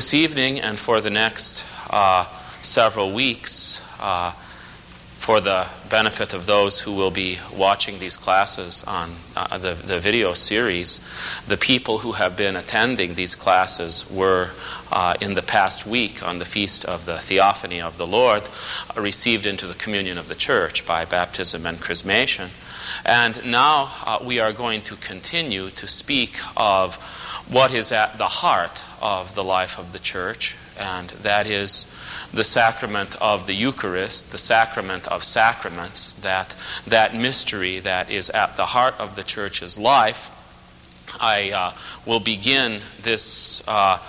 This evening and for the next several weeks, for the benefit of those who will be watching these classes on the video series, the people who have been attending these classes were, in the past week, on the Feast of the Theophany of the Lord, received into the communion of the Church by baptism and chrismation. And now we are going to continue to speak of what is at the heart of the life of the Church, and that is the sacrament of the Eucharist, the sacrament of sacraments, that mystery that is at the heart of the Church's life. I will begin this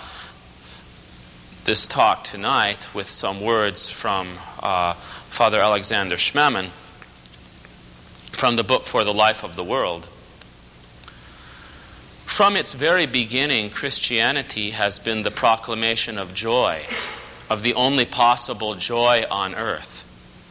talk tonight with some words from Father Alexander Schmemann from the book For the Life of the World. From its very beginning, Christianity has been the proclamation of joy, of the only possible joy on earth.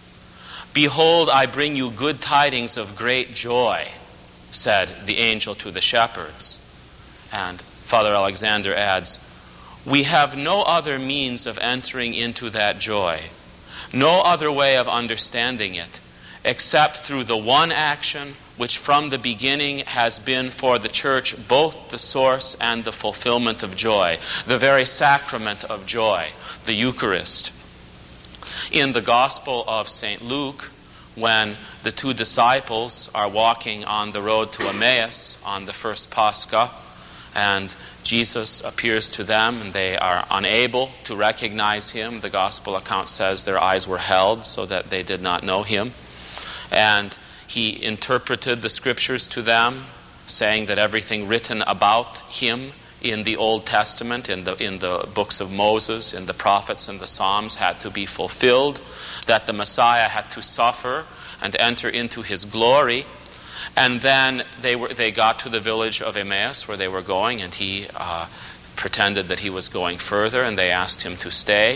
"Behold, I bring you good tidings of great joy," said the angel to the shepherds. And Father Alexander adds, "We have no other means of entering into that joy, no other way of understanding it, except through the one action which from the beginning has been for the Church both the source and the fulfillment of joy, the very sacrament of joy, the Eucharist." In the Gospel of St. Luke, when the two disciples are walking on the road to Emmaus on the first Pascha, and Jesus appears to them and they are unable to recognize him, the Gospel account says their eyes were held so that they did not know him. And he interpreted the Scriptures to them, saying that everything written about him in the Old Testament, in the books of Moses, in the prophets and the Psalms, had to be fulfilled, that the Messiah had to suffer and enter into his glory. And then they got to the village of Emmaus where they were going, and he pretended that he was going further, and they asked him to stay.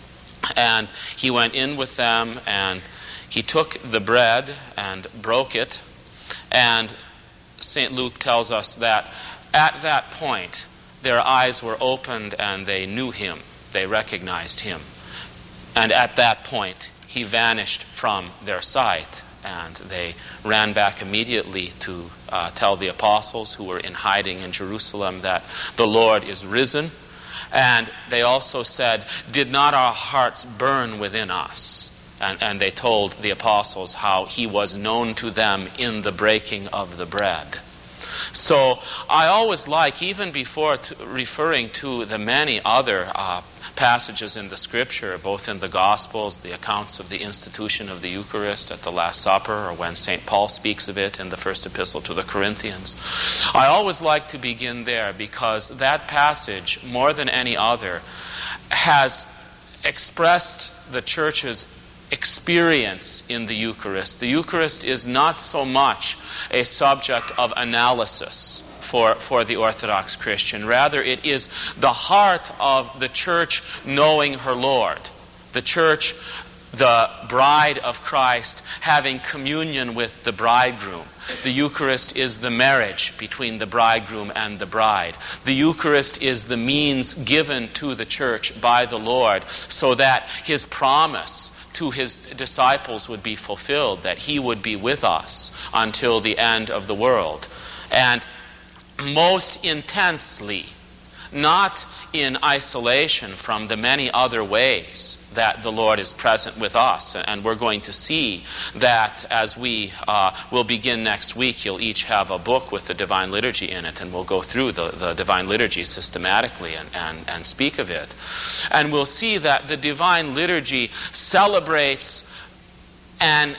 And he went in with them, and he took the bread and broke it, and St. Luke tells us that at that point their eyes were opened and they knew him, they recognized him. And at that point he vanished from their sight, and they ran back immediately to tell the apostles who were in hiding in Jerusalem that the Lord is risen. And they also said, "Did not our hearts burn within us?" And they told the apostles how he was known to them in the breaking of the bread. So I always like, even before referring to the many other passages in the Scripture, both in the Gospels, the accounts of the institution of the Eucharist at the Last Supper, or when St. Paul speaks of it in the first epistle to the Corinthians, I always like to begin there, because that passage, more than any other, has expressed the Church's experience in the Eucharist. The Eucharist is not so much a subject of analysis for the Orthodox Christian. Rather, it is the heart of the Church knowing her Lord. The Church, the bride of Christ, having communion with the bridegroom. The Eucharist is the marriage between the bridegroom and the bride. The Eucharist is the means given to the Church by the Lord so that his promise to his disciples would be fulfilled, that he would be with us until the end of the world. And most intensely, not in isolation from the many other ways that the Lord is present with us. And we're going to see that as we will begin next week. You'll each have a book with the Divine Liturgy in it, and we'll go through the Divine Liturgy systematically and speak of it. And we'll see that the Divine Liturgy celebrates an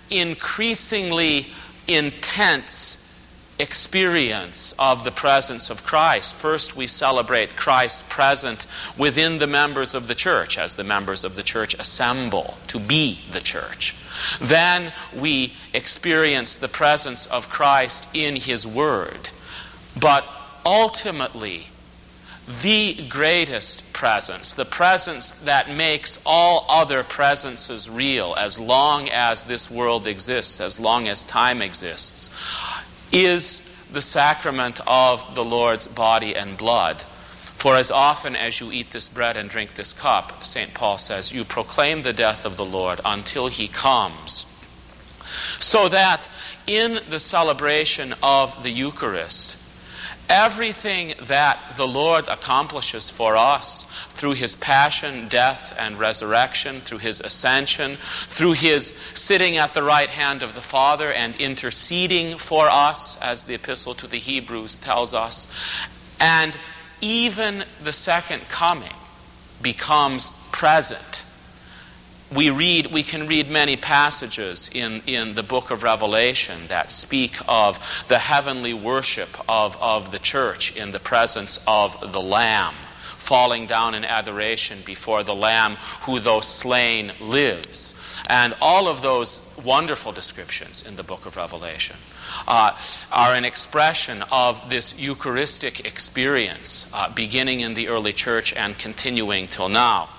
increasingly intense experience of the presence of Christ. First, we celebrate Christ present within the members of the Church as the members of the Church assemble to be the Church. Then we experience the presence of Christ in his Word. But ultimately, the greatest presence, the presence that makes all other presences real as long as this world exists, as long as time exists, is the sacrament of the Lord's body and blood. For as often as you eat this bread and drink this cup, St. Paul says, you proclaim the death of the Lord until he comes. So that in the celebration of the Eucharist, everything that the Lord accomplishes for us through his passion, death, and resurrection, through his ascension, through his sitting at the right hand of the Father and interceding for us, as the Epistle to the Hebrews tells us, and even the second coming becomes present. We can read many passages in the book of Revelation that speak of the heavenly worship of the church in the presence of the Lamb, falling down in adoration before the Lamb who, though slain, lives. And all of those wonderful descriptions in the book of Revelation are an expression of this Eucharistic experience beginning in the early church and continuing till now.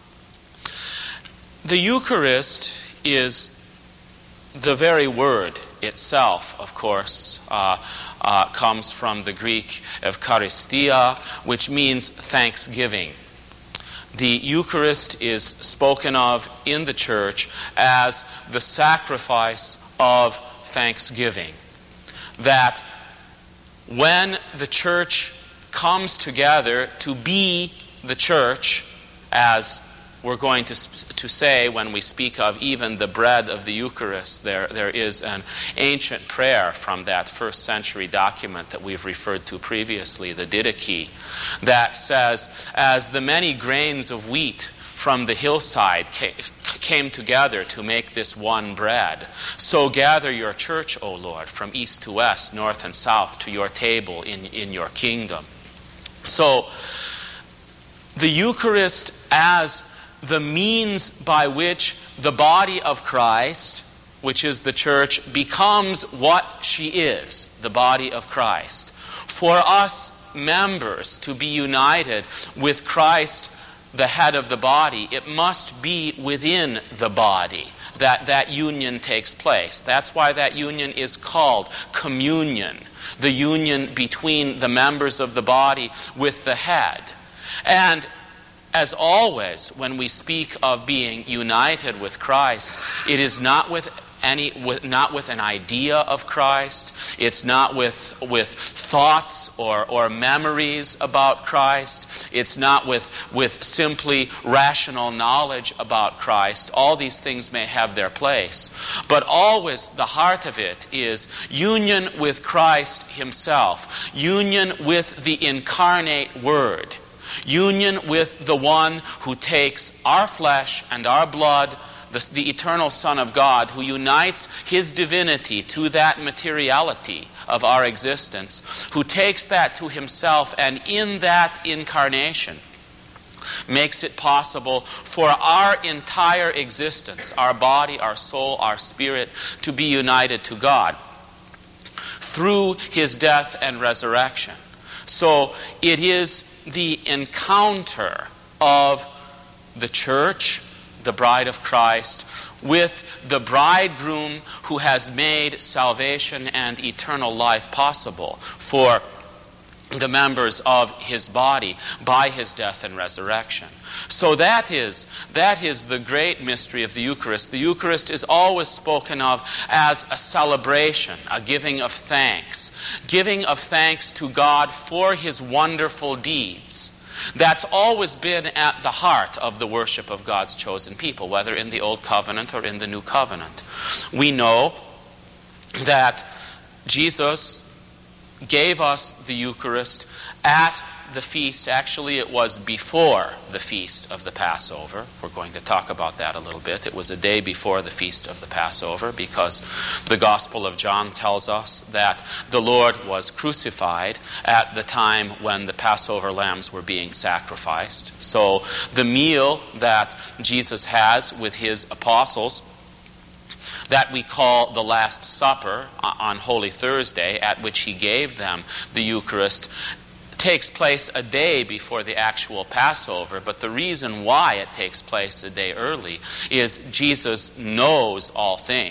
The Eucharist is the very word itself, of course, comes from the Greek Eucharistia, which means thanksgiving. The Eucharist is spoken of in the church as the sacrifice of thanksgiving. That when the church comes together to be the church, as we're going to say when we speak of even the bread of the Eucharist, there is an ancient prayer from that first century document that we've referred to previously, the Didache, that says, as the many grains of wheat from the hillside came together to make this one bread, so gather your church, O Lord, from east to west, north and south, to your table in your kingdom. So, the Eucharist as the means by which the body of Christ, which is the church, becomes what she is, the body of Christ. For us members to be united with Christ, the head of the body, it must be within the body that union takes place. That's why that union is called communion, the union between the members of the body with the head. And as always, when we speak of being united with Christ, it is not with an idea of Christ. It's not with thoughts or memories about Christ. It's not with simply rational knowledge about Christ. All these things may have their place. But always the heart of it is union with Christ himself. Union with the incarnate Word. Union with the one who takes our flesh and our blood, the eternal Son of God, who unites his divinity to that materiality of our existence, who takes that to himself, and in that incarnation makes it possible for our entire existence, our body, our soul, our spirit, to be united to God through his death and resurrection. So it is the encounter of the church, the bride of Christ, with the bridegroom who has made salvation and eternal life possible for the members of his body by his death and resurrection. So that is the great mystery of the Eucharist. The Eucharist is always spoken of as a celebration, a giving of thanks to God for his wonderful deeds. That's always been at the heart of the worship of God's chosen people, whether in the Old Covenant or in the New Covenant. We know that Jesus gave us the Eucharist at the feast. Actually, it was before the feast of the Passover. We're going to talk about that a little bit. It was a day before the feast of the Passover, because the Gospel of John tells us that the Lord was crucified at the time when the Passover lambs were being sacrificed. So the meal that Jesus has with his apostles, that we call the Last Supper on Holy Thursday, at which he gave them the Eucharist, takes place a day before the actual Passover. But the reason why it takes place a day early is Jesus knows all things.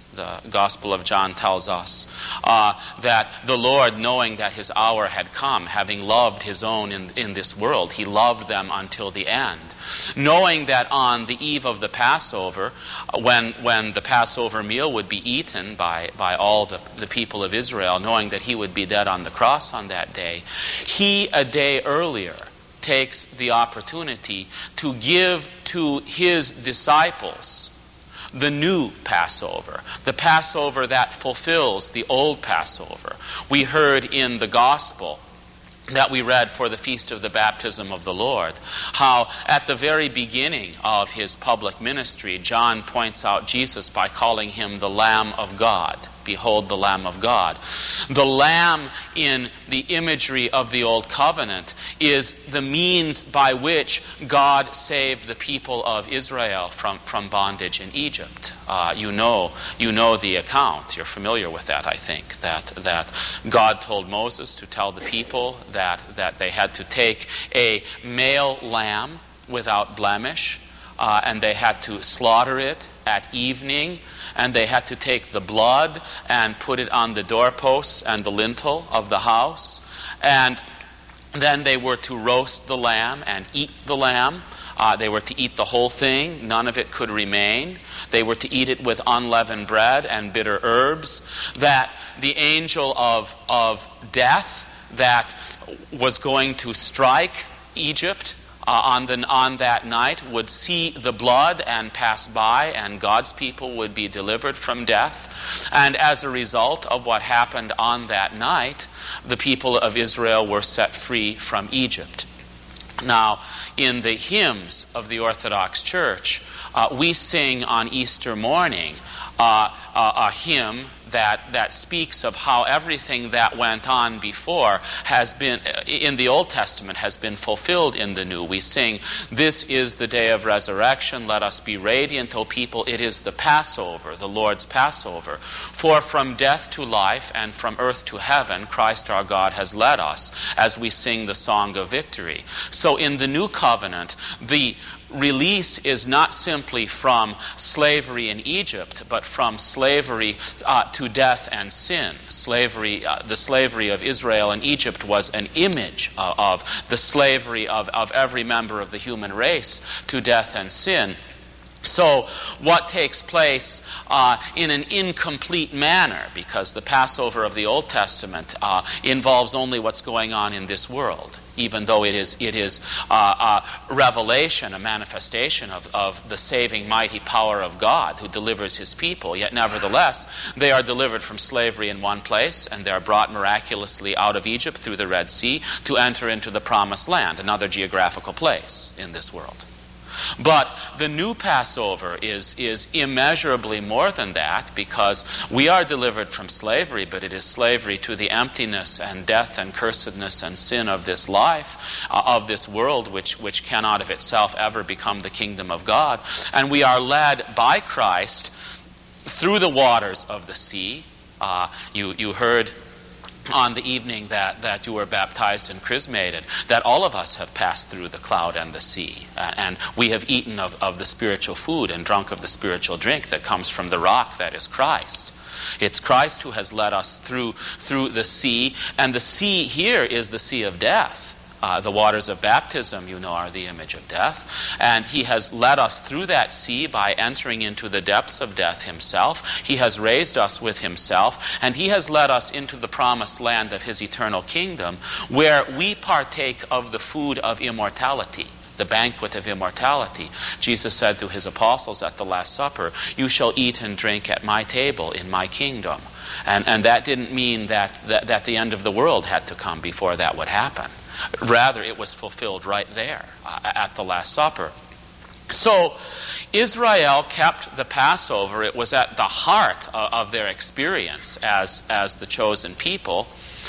The Gospel of John tells us that the Lord, knowing that his hour had come, having loved his own in this world, he loved them until the end. Knowing that on the eve of the Passover, when the Passover meal would be eaten by all the people of Israel, knowing that he would be dead on the cross on that day, he, a day earlier, takes the opportunity to give to his disciples the new Passover, the Passover that fulfills the old Passover. We heard in the Gospel that we read for the Feast of the Baptism of the Lord, how at the very beginning of his public ministry, John points out Jesus by calling him the Lamb of God. Behold the Lamb of God. The Lamb in the imagery of the Old Covenant is the means by which God saved the people of Israel from bondage in Egypt. You know the account. You're familiar with that, I think, that God told Moses to tell the people that they had to take a male lamb without blemish, and they had to slaughter it at evening, and they had to take the blood and put it on the doorposts and the lintel of the house. And then they were to roast the lamb and eat the lamb. They were to eat the whole thing. None of it could remain. They were to eat it with unleavened bread and bitter herbs. That the angel of death that was going to strike Egypt on that night would see the blood and pass by, and God's people would be delivered from death. And as a result of what happened on that night, the people of Israel were set free from Egypt. Now, in the hymns of the Orthodox Church, we sing on Easter morning a hymn that speaks of how everything that went on before has been, in the Old Testament, has been fulfilled in the New. We sing, "This is the day of resurrection, let us be radiant, O people, it is the Passover, the Lord's Passover. For from death to life and from earth to heaven, Christ our God has led us," as we sing the song of victory. So in the New Covenant, the release is not simply from slavery in Egypt, but from slavery to death and sin. Slavery, the slavery of Israel in Egypt was an image of the slavery of every member of the human race to death and sin. So what takes place in an incomplete manner, because the Passover of the Old Testament involves only what's going on in this world, even though it is a revelation, a manifestation of the saving mighty power of God who delivers his people. Yet nevertheless, they are delivered from slavery in one place, and they are brought miraculously out of Egypt through the Red Sea to enter into the Promised Land, another geographical place in this world. But the new Passover is immeasurably more than that, because we are delivered from slavery, but it is slavery to the emptiness and death and cursedness and sin of this life, of this world, which cannot of itself ever become the kingdom of God. And we are led by Christ through the waters of the sea. You heard on the evening that you were baptized and chrismated, that all of us have passed through the cloud and the sea. And we have eaten of the spiritual food and drunk of the spiritual drink that comes from the rock that is Christ. It's Christ who has led us through the sea. And the sea here is the sea of death. The waters of baptism, are the image of death. And he has led us through that sea by entering into the depths of death himself. He has raised us with himself. And he has led us into the promised land of his eternal kingdom, where we partake of the food of immortality, the banquet of immortality. Jesus said to his apostles at the Last Supper, "You shall eat and drink at my table in my kingdom." And that didn't mean that the end of the world had to come before that would happen. Rather, it was fulfilled right there at the Last Supper. So Israel kept the Passover. It was at the heart of their experience as the chosen people.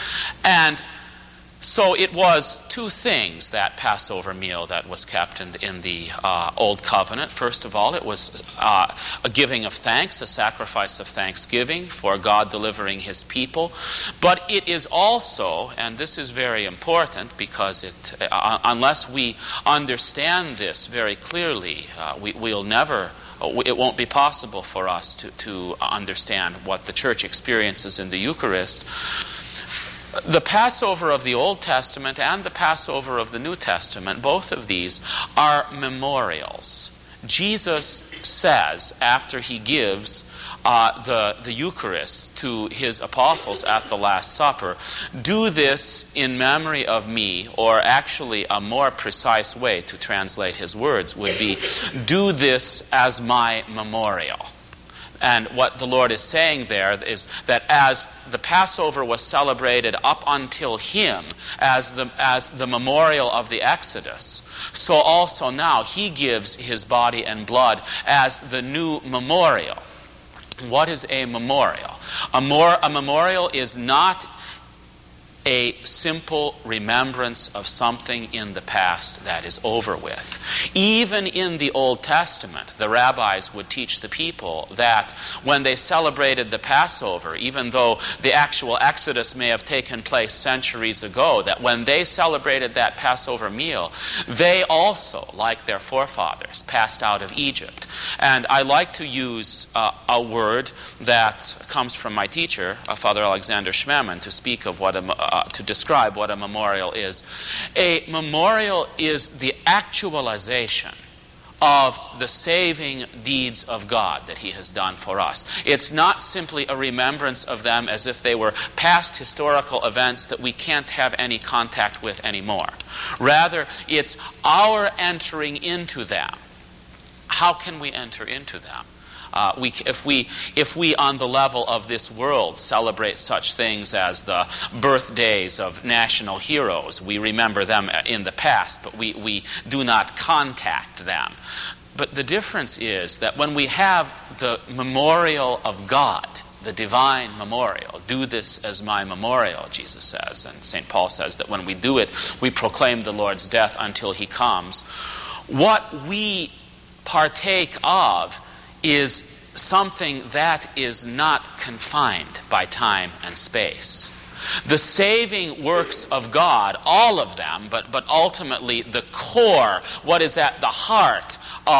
And so it was two things, that Passover meal that was kept in the Old Covenant. First of all, it was a giving of thanks, a sacrifice of thanksgiving for God delivering his people. But it is also, and this is very important, because unless we understand this very clearly, we'll never it won't be possible for us to understand what the church experiences in the Eucharist. The Passover of the Old Testament and the Passover of the New Testament, both of these are memorials. Jesus says, after he gives the Eucharist to his apostles at the Last Supper, do this in memory of me, or actually a more precise way to translate his words would be, do this as my memorial. And what the Lord is saying there is that as the Passover was celebrated up until him as the memorial of the Exodus, so also now he gives his body and blood as the new memorial. What is a memorial? A memorial is not a simple remembrance of something in the past that is over with. Even in the Old Testament, the rabbis would teach the people that when they celebrated the Passover, even though the actual Exodus may have taken place centuries ago, that when they celebrated that Passover meal, they also, like their forefathers, passed out of Egypt. And I like to use a word that comes from my teacher, Father Alexander Schmemann, to speak of what to describe what a memorial is. A memorial is the actualization of the saving deeds of God that he has done for us. It's not simply a remembrance of them as if they were past historical events that we can't have any contact with anymore. Rather, it's our entering into them. How can we enter into them? If we on the level of this world celebrate such things as the birthdays of national heroes, we remember them in the past, but we do not contact them. But the difference is that when we have the memorial of God, the divine memorial, do this as my memorial, Jesus says, and St. Paul says that when we do it, we proclaim the Lord's death until he comes. What we partake of is something that is not confined by time and space. The saving works of God, all of them, but ultimately the core, what is at the heart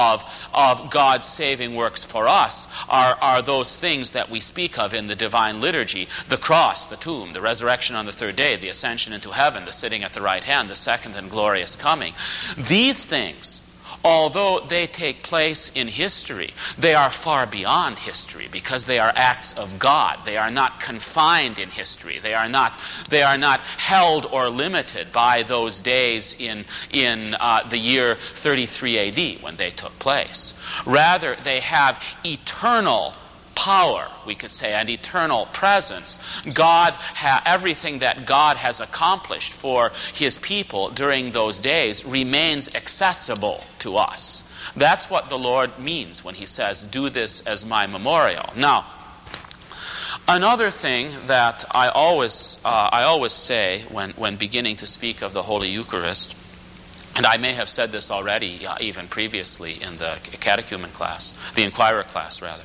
of God's saving works for us are those things that we speak of in the divine liturgy: the cross, the tomb, the resurrection on the third day, the ascension into heaven, the sitting at the right hand, the second and glorious coming. These things, although they take place in history, they are far beyond history because they are acts of God. They are not confined in history. They are not held or limited by those days in the year 33 AD when they took place. Rather, they have eternal power, we could say, and eternal presence. Everything that God has accomplished for his people during those days remains accessible to us. That's what the Lord means when he says, do this as my memorial. Now, another thing that I always say when beginning to speak of the Holy Eucharist, and I may have said this already even previously in the catechumen class, the inquirer class rather,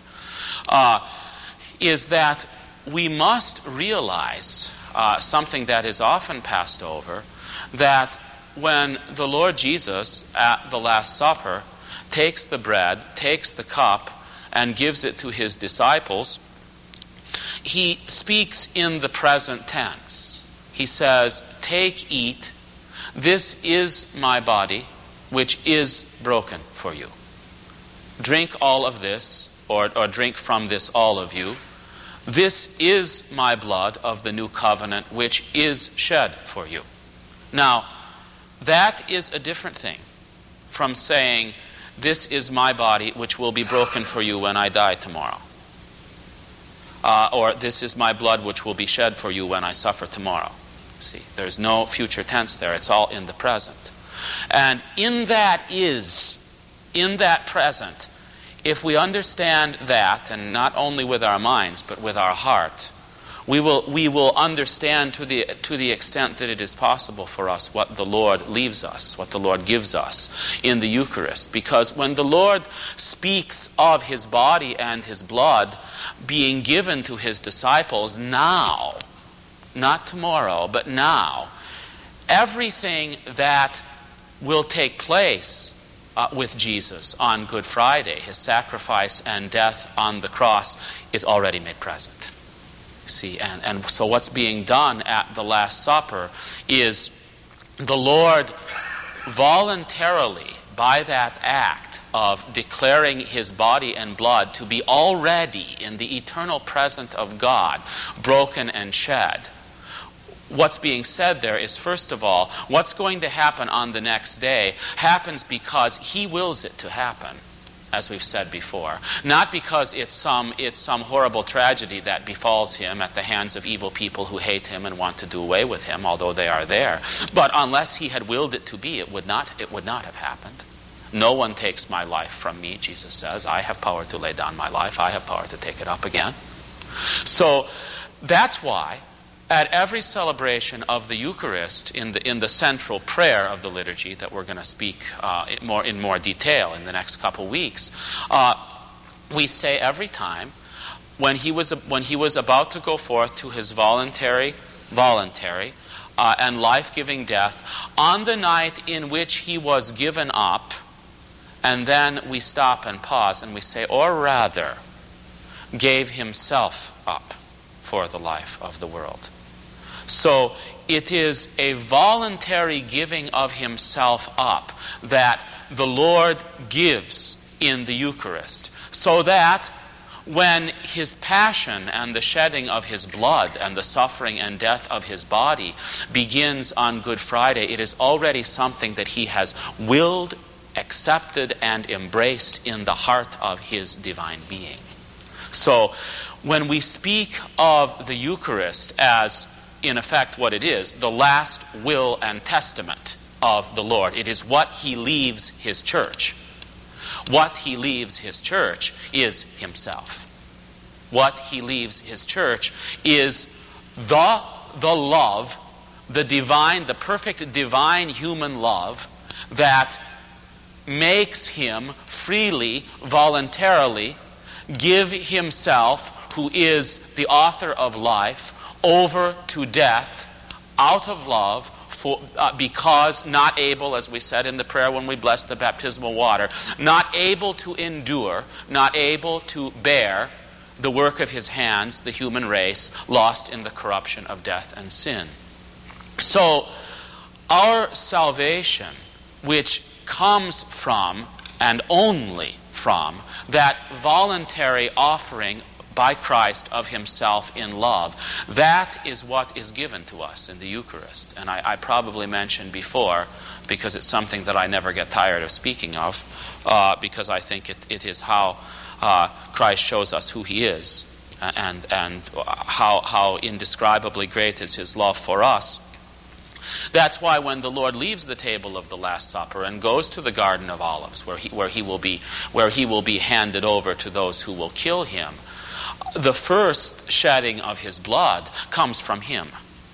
is that we must realize something that is often passed over, that when the Lord Jesus at the Last Supper takes the bread, takes the cup, and gives it to his disciples, he speaks in the present tense. He says, "Take, eat, this is my body, which is broken for you. Drink all of this, or drink from this, all of you. This is my blood of the new covenant, which is shed for you." Now, that is a different thing from saying, "This is my body, which will be broken for you when I die tomorrow." Or, "This is my blood, which will be shed for you when I suffer tomorrow." See, there's no future tense there. It's all in the present. And in that present, if we understand that, and not only with our minds, but with our heart, we will understand to the extent that it is possible for us what the Lord leaves us, what the Lord gives us in the Eucharist. Because when the Lord speaks of his body and his blood being given to his disciples now, not tomorrow, but now, everything that will take place with Jesus on Good Friday, his sacrifice and death on the cross, is already made present. See, and so what's being done at the Last Supper is the Lord voluntarily, by that act of declaring his body and blood to be already in the eternal presence of God, broken and shed. What's being said there is, first of all, what's going to happen on the next day happens because he wills it to happen, as we've said before. Not because it's some horrible tragedy that befalls him at the hands of evil people who hate him and want to do away with him, although they are there. But unless he had willed it to be, it would not have happened. No one takes my life from me, Jesus says. I have power to lay down my life. I have power to take it up again. So that's why at every celebration of the Eucharist, in the central prayer of the liturgy that we're going to speak in more detail in the next couple weeks, we say every time, when he was about to go forth to his voluntary and life-giving death, on the night in which he was given up, and then we stop and pause and we say, or rather, gave himself up for the life of the world. So it is a voluntary giving of himself up that the Lord gives in the Eucharist, so that when his passion and the shedding of his blood and the suffering and death of his body begins on Good Friday, it is already something that he has willed, accepted, and embraced in the heart of his divine being. So when we speak of the Eucharist as, in effect, what it is, the last will and testament of the Lord, it is what he leaves his church. What he leaves his church is himself. What he leaves his church is the love, the divine, the perfect divine human love that makes him freely, voluntarily give himself, who is the author of life, over to death out of love, because not able, as we said in the prayer when we blessed the baptismal water, not able to endure, not able to bear the work of his hands, the human race, lost in the corruption of death and sin. So our salvation, which comes from, and only from, that voluntary offering by Christ of himself in love, that is what is given to us in the Eucharist. And I probably mentioned before, because it's something that I never get tired of speaking of, because I think it is how Christ shows us who he is, and how indescribably great is his love for us. That's why when the Lord leaves the table of the Last Supper and goes to the Garden of Olives, where he will be handed over to those who will kill him, the first shedding of his blood comes from him.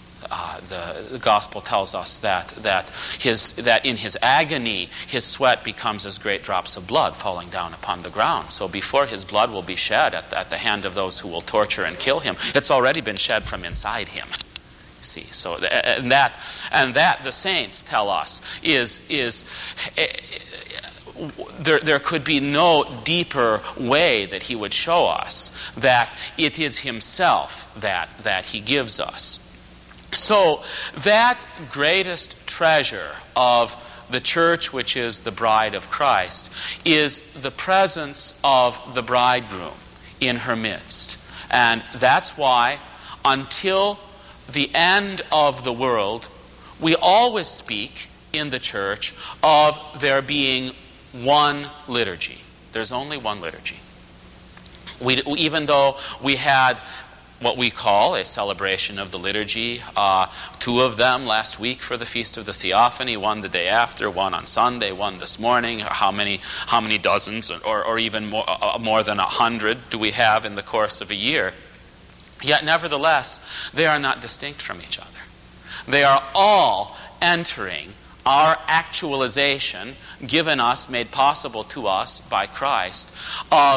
The Gospel tells us that in his agony, his sweat becomes as great drops of blood falling down upon the ground. So before his blood will be shed at the hand of those who will torture and kill him, it's already been shed from inside him. See, so and that the saints tell us is there could be no deeper way that he would show us that it is himself that he gives us. So that greatest treasure of the church, which is the bride of Christ, is the presence of the bridegroom in her midst. And that's why until the end of the world, we always speak in the church of there being one liturgy. There's only one liturgy. Even though we had what we call a celebration of the liturgy, two of them last week for the Feast of the Theophany, one the day after, one on Sunday, one this morning. How many dozens or even more than 100 do we have in the course of a year? Yet nevertheless, they are not distinct from each other. They are all entering our actualization, given us, made possible to us by Christ, of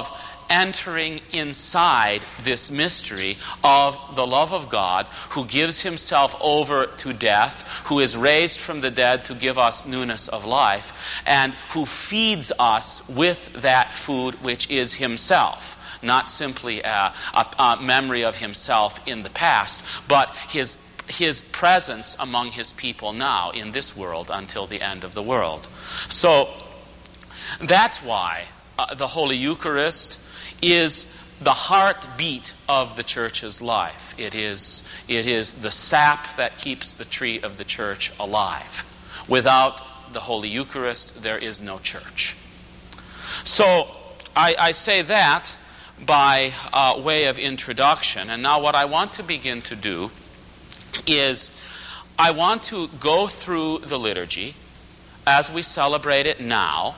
entering inside this mystery of the love of God, who gives himself over to death, who is raised from the dead to give us newness of life, and who feeds us with that food which is himself. Not simply a memory of himself in the past, but his presence among his people now in this world until the end of the world. So that's why the Holy Eucharist is the heartbeat of the church's life. It is the sap that keeps the tree of the church alive. Without the Holy Eucharist, there is no church. So I say that by way of introduction. And now what I want to begin to do is I want to go through the liturgy as we celebrate it now.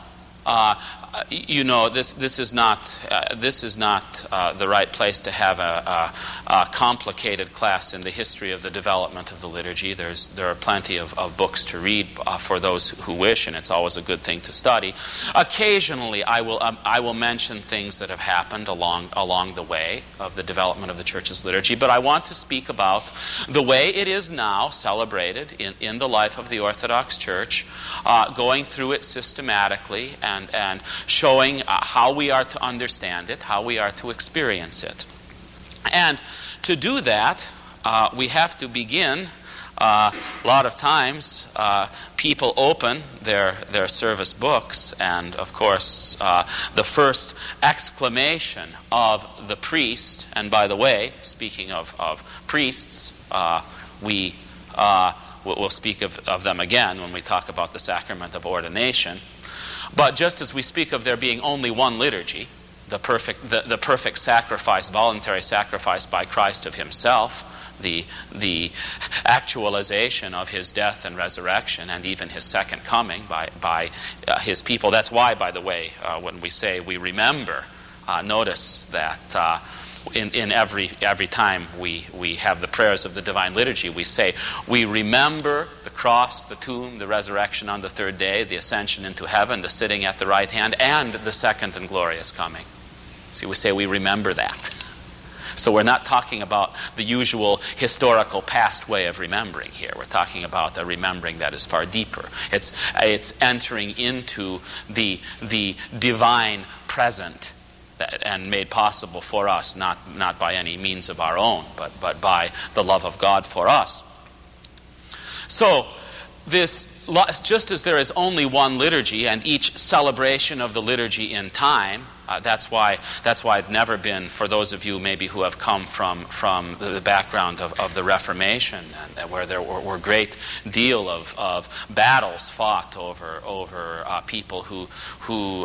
This is not the right place to have a complicated class in the history of the development of the liturgy. There are plenty of books to read for those who wish, and it's always a good thing to study. Occasionally, I will mention things that have happened along the way of the development of the Church's liturgy, but I want to speak about the way it is now celebrated in the life of the Orthodox Church, going through it systematically and showing how we are to understand it, how we are to experience it. And to do that, we have to begin. A lot of times, people open their service books, and of course, the first exclamation of the priest, and by the way, speaking of priests, we'll speak of them again when we talk about the sacrament of ordination. But just as we speak of there being only one liturgy, the perfect sacrifice, voluntary sacrifice by Christ of himself, the actualization of his death and resurrection, and even his second coming by his people. That's why, by the way, when we say we remember, notice that in every time we have the prayers of the Divine Liturgy, we say, we remember the cross, the tomb, the resurrection on the third day, the ascension into heaven, the sitting at the right hand, and the second and glorious coming. See, we say we remember that. So we're not talking about the usual historical past way of remembering here. We're talking about a remembering that is far deeper. It's entering into the divine present and made possible for us, not by any means of our own, but by the love of God for us. So, just as there is only one liturgy, and each celebration of the liturgy in time, that's why it's never been, for those of you maybe who have come from the background of the Reformation, and where there were a great deal of battles fought over people who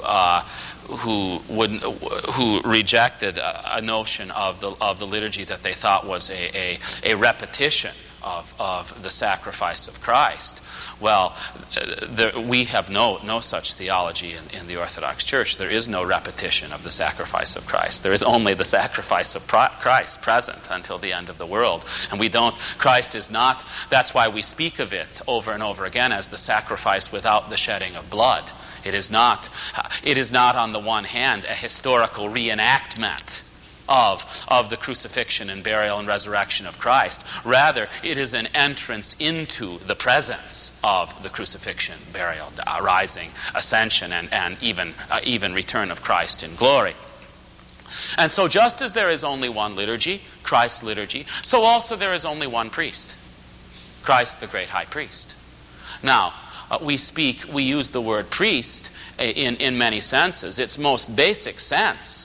rejected a notion of the liturgy that they thought was a repetition of the sacrifice of Christ. Well, we have no such theology in the Orthodox Church. There is no repetition of the sacrifice of Christ. There is only the sacrifice of Christ present until the end of the world. And Christ is not, that's why we speak of it over and over again as the sacrifice without the shedding of blood. It is not on the one hand a historical reenactment of the crucifixion and burial and resurrection of Christ. Rather, it is an entrance into the presence of the crucifixion, burial, rising, ascension, and even return of Christ in glory. And so just as there is only one liturgy, Christ's liturgy, so also there is only one priest, Christ the great high priest. Now, we use the word priest in many senses. Its most basic sense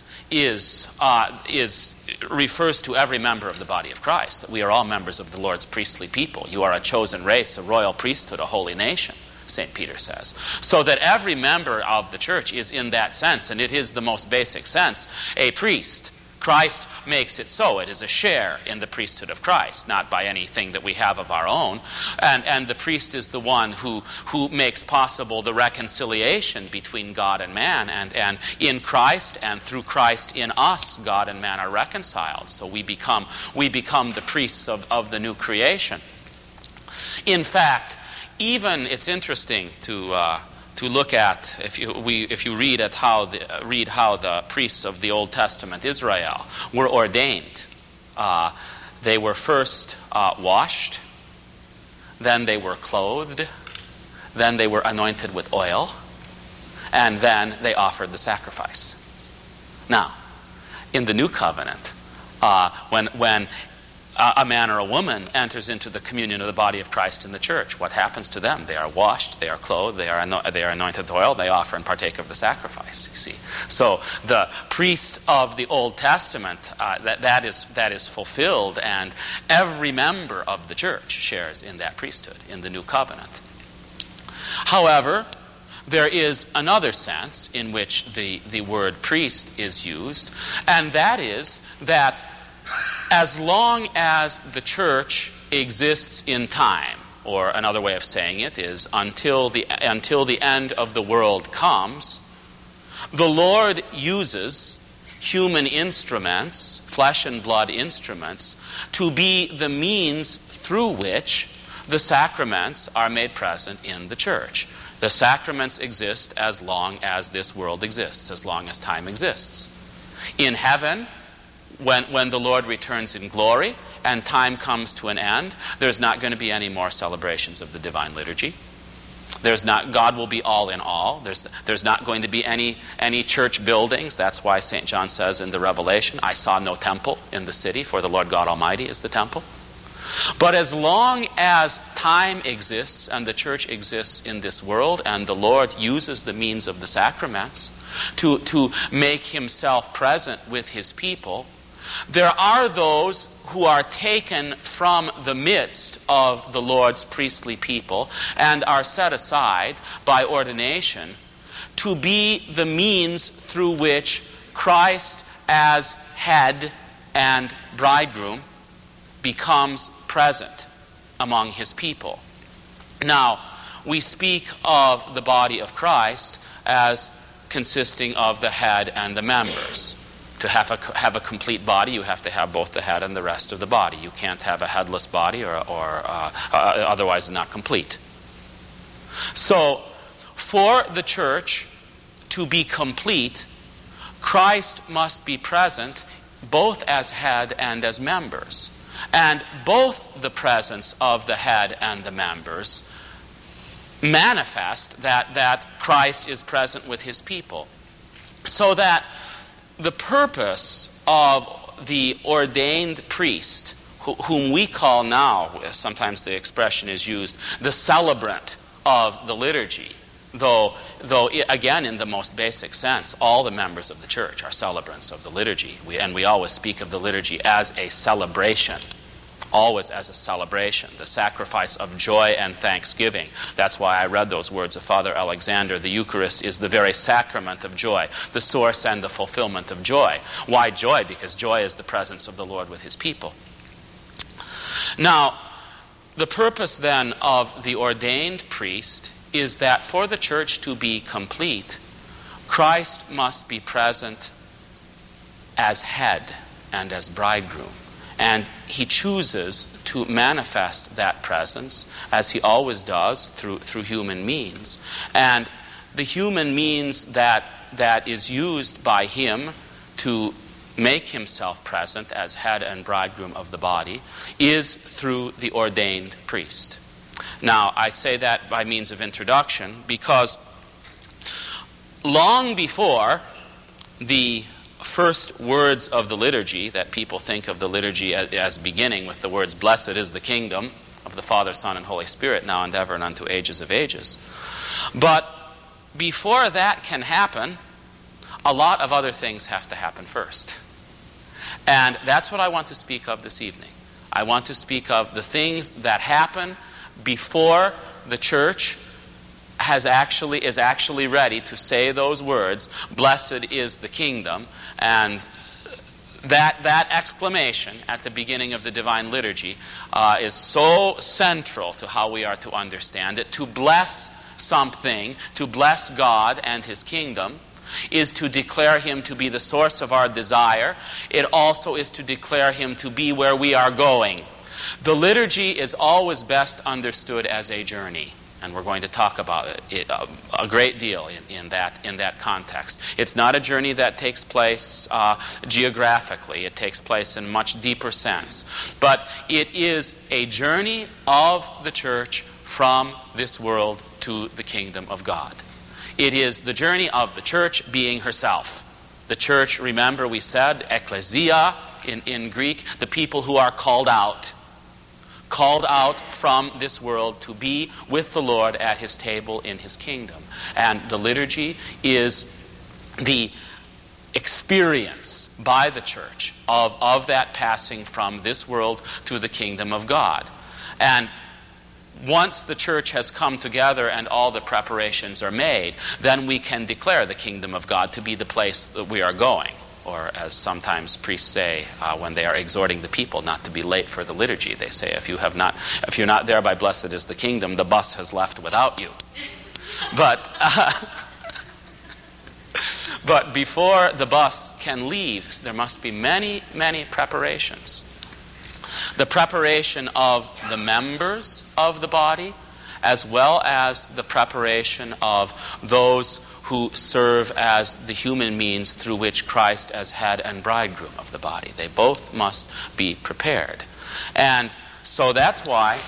refers to every member of the body of Christ, that we are all members of the Lord's priestly people. You are a chosen race, a royal priesthood, a holy nation, St. Peter says. So that every member of the church is in that sense, and it is the most basic sense, a priest. Christ makes it so. It is a share in the priesthood of Christ, not by anything that we have of our own. And the priest is the one who makes possible the reconciliation between God and man. And in Christ and through Christ in us, God and man are reconciled. So we become the priests of the new creation. In fact, even it's interesting to to look at, if you read how the priests of the Old Testament Israel were ordained. They were first washed, then they were clothed, then they were anointed with oil, and then they offered the sacrifice. Now, in the New Covenant, when a man or a woman enters into the communion of the body of Christ in the church, what happens to them? They are washed, they are clothed, they are anointed with oil, they offer and partake of the sacrifice, you see. So the priest of the Old Testament, that is fulfilled, and every member of the church shares in that priesthood in the New Covenant. However, there is another sense in which the word priest is used, and that is that as long as the church exists in time, or another way of saying it is until the end of the world comes, the Lord uses human instruments, flesh and blood instruments, to be the means through which the sacraments are made present in the church. The sacraments exist as long as this world exists, as long as time exists. In heaven, when the Lord returns in glory and time comes to an end, there's not going to be any more celebrations of the divine liturgy. God will be all in all. There's not going to be any church buildings. That's why St. John says in the Revelation, I saw no temple in the city, for the Lord God Almighty is the temple. But as long as time exists and the church exists in this world, and the Lord uses the means of the sacraments to make himself present with his people, there are those who are taken from the midst of the Lord's priestly people and are set aside by ordination to be the means through which Christ as head and bridegroom becomes present among his people. Now, we speak of the body of Christ as consisting of the head and the members. To have a complete body, you have to have both the head and the rest of the body. You can't have a headless body, or otherwise it's not complete. So, for the church to be complete, Christ must be present both as head and as members. And both the presence of the head and the members manifest that Christ is present with his people. So that the purpose of the ordained priest, whom we call now, sometimes the expression is used, the celebrant of the liturgy, though again in the most basic sense, all the members of the church are celebrants of the liturgy. We always speak of the liturgy as a celebration. Always as a celebration, the sacrifice of joy and thanksgiving. That's why I read those words of Father Alexander. The Eucharist is the very sacrament of joy, the source and the fulfillment of joy. Why joy? Because joy is the presence of the Lord with his people. Now, the purpose then of the ordained priest is that for the church to be complete, Christ must be present as head and as bridegroom. And he chooses to manifest that presence, as he always does, through human means. And the human means that is used by him to make himself present as head and bridegroom of the body is through the ordained priest. Now, I say that by means of introduction because long before the first words of the liturgy, that people think of the liturgy as beginning with the words, "Blessed is the kingdom of the Father, Son, and Holy Spirit, now and ever and unto ages of ages." But before that can happen, a lot of other things have to happen first. And that's what I want to speak of this evening. I want to speak of the things that happen before the church is actually ready to say those words, "Blessed is the kingdom." And that exclamation at the beginning of the Divine Liturgy is so central to how we are to understand it. To bless something, to bless God and his kingdom, is to declare him to be the source of our desire. It also is to declare him to be where we are going. The liturgy is always best understood as a journey. And we're going to talk about it a great deal in that context. It's not a journey that takes place geographically. It takes place in a much deeper sense. But it is a journey of the church from this world to the kingdom of God. It is the journey of the church being herself. The church, remember we said, ecclesia in Greek, the people who are called out from this world to be with the Lord at his table in his kingdom. And the liturgy is the experience by the church of that passing from this world to the kingdom of God. And once the church has come together and all the preparations are made, then we can declare the kingdom of God to be the place that we are going. Or as sometimes priests say when they are exhorting the people not to be late for the liturgy, they say, if you're not there by blessed is the kingdom, the bus has left without you. But before the bus can leave, there must be many, many preparations. The preparation of the members of the body, as well as the preparation of those who serve as the human means through which Christ as head and bridegroom of the body. They both must be prepared. And so that's why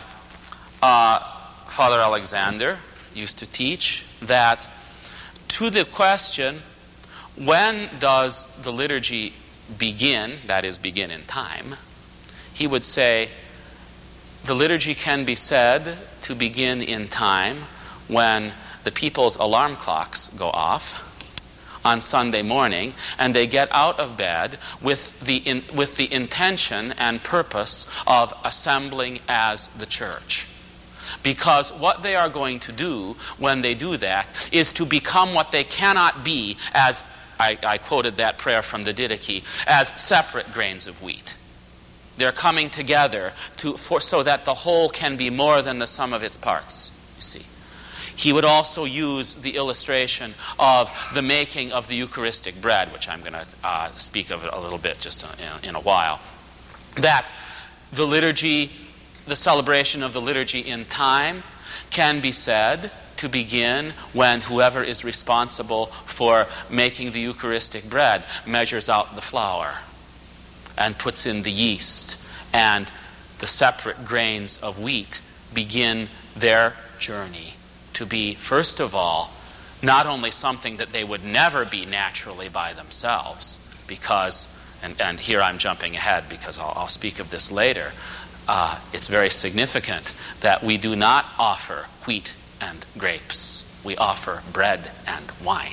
Father Alexander used to teach that to the question, when does the liturgy begin, that is, begin in time, he would say, the liturgy can be said to begin in time when the people's alarm clocks go off on Sunday morning, and they get out of bed with the intention and purpose of assembling as the church. Because what they are going to do when they do that is to become what they cannot be, as I quoted that prayer from the Didache, as separate grains of wheat. They're coming together so that the whole can be more than the sum of its parts, you see. He would also use the illustration of the making of the Eucharistic bread, which I'm going to speak of a little bit just in a while. That the liturgy, the celebration of the liturgy in time, can be said to begin when whoever is responsible for making the Eucharistic bread measures out the flour and puts in the yeast, and the separate grains of wheat begin their journey to be, first of all, not only something that they would never be naturally by themselves, because, and here I'm jumping ahead because I'll speak of this later, it's very significant that we do not offer wheat and grapes. We offer bread and wine.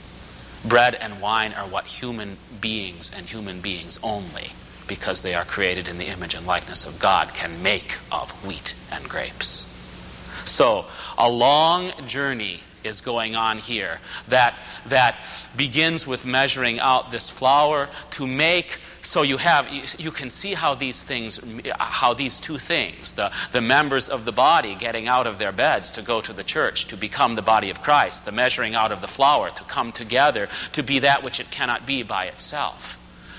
Bread and wine are what human beings and human beings only, because they are created in the image and likeness of God, can make of wheat and grapes. So a long journey is going on here that begins with measuring out this flour to make. So you can see how these two things, the members of the body getting out of their beds to go to the church to become the body of Christ, the measuring out of the flour to come together to be that which it cannot be by itself.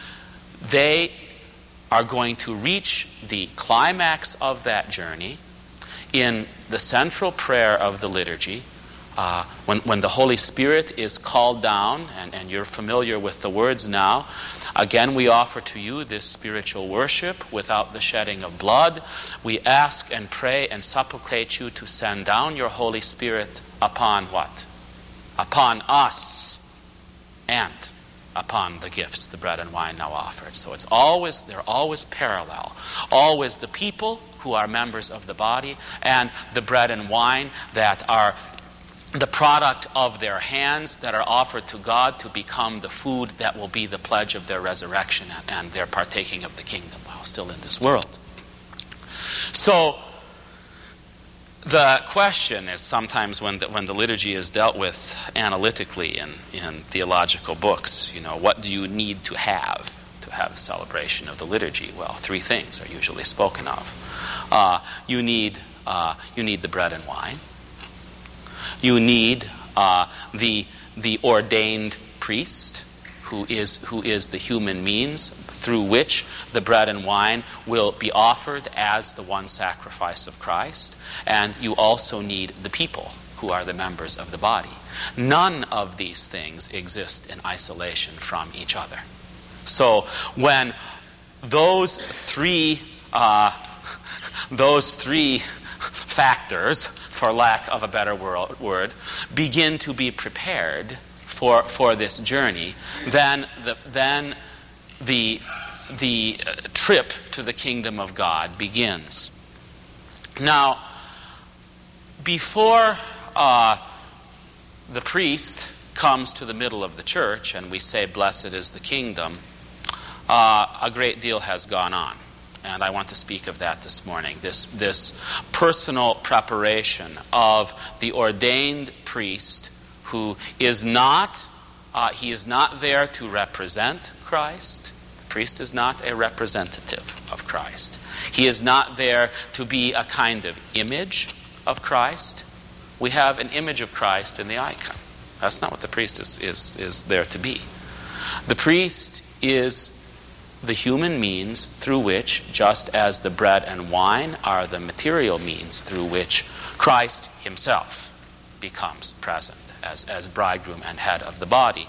They are going to reach the climax of that journey in the central prayer of the liturgy, when the Holy Spirit is called down, and you're familiar with the words now. Again, we offer to you this spiritual worship without the shedding of blood. We ask and pray and supplicate you to send down your Holy Spirit upon what? Upon us and upon the gifts, the bread and wine now offered. So they're always parallel. Always the people who are members of the body and the bread and wine that are the product of their hands that are offered to God to become the food that will be the pledge of their resurrection and their partaking of the kingdom while still in this world. So the question is sometimes when the liturgy is dealt with analytically in theological books, what do you need to have a celebration of the liturgy? Well, three things are usually spoken of. You need the bread and wine. You need the ordained priest who is the human means through which the bread and wine will be offered as the one sacrifice of Christ. And you also need the people who are the members of the body. None of these things exist in isolation from each other. So when those three factors, for lack of a better word, begin to be prepared for this journey, then the trip to the kingdom of God begins. Now, before the priest comes to the middle of the church and we say, "Blessed is the kingdom," a great deal has gone on. And I want to speak of that this morning. This personal preparation of the ordained priest who is not there to represent Christ. The priest is not a representative of Christ. He is not there to be a kind of image of Christ. We have an image of Christ in the icon. That's not what the priest is there to be. The priest is the human means through which, just as the bread and wine are the material means through which Christ himself becomes present as bridegroom and head of the body.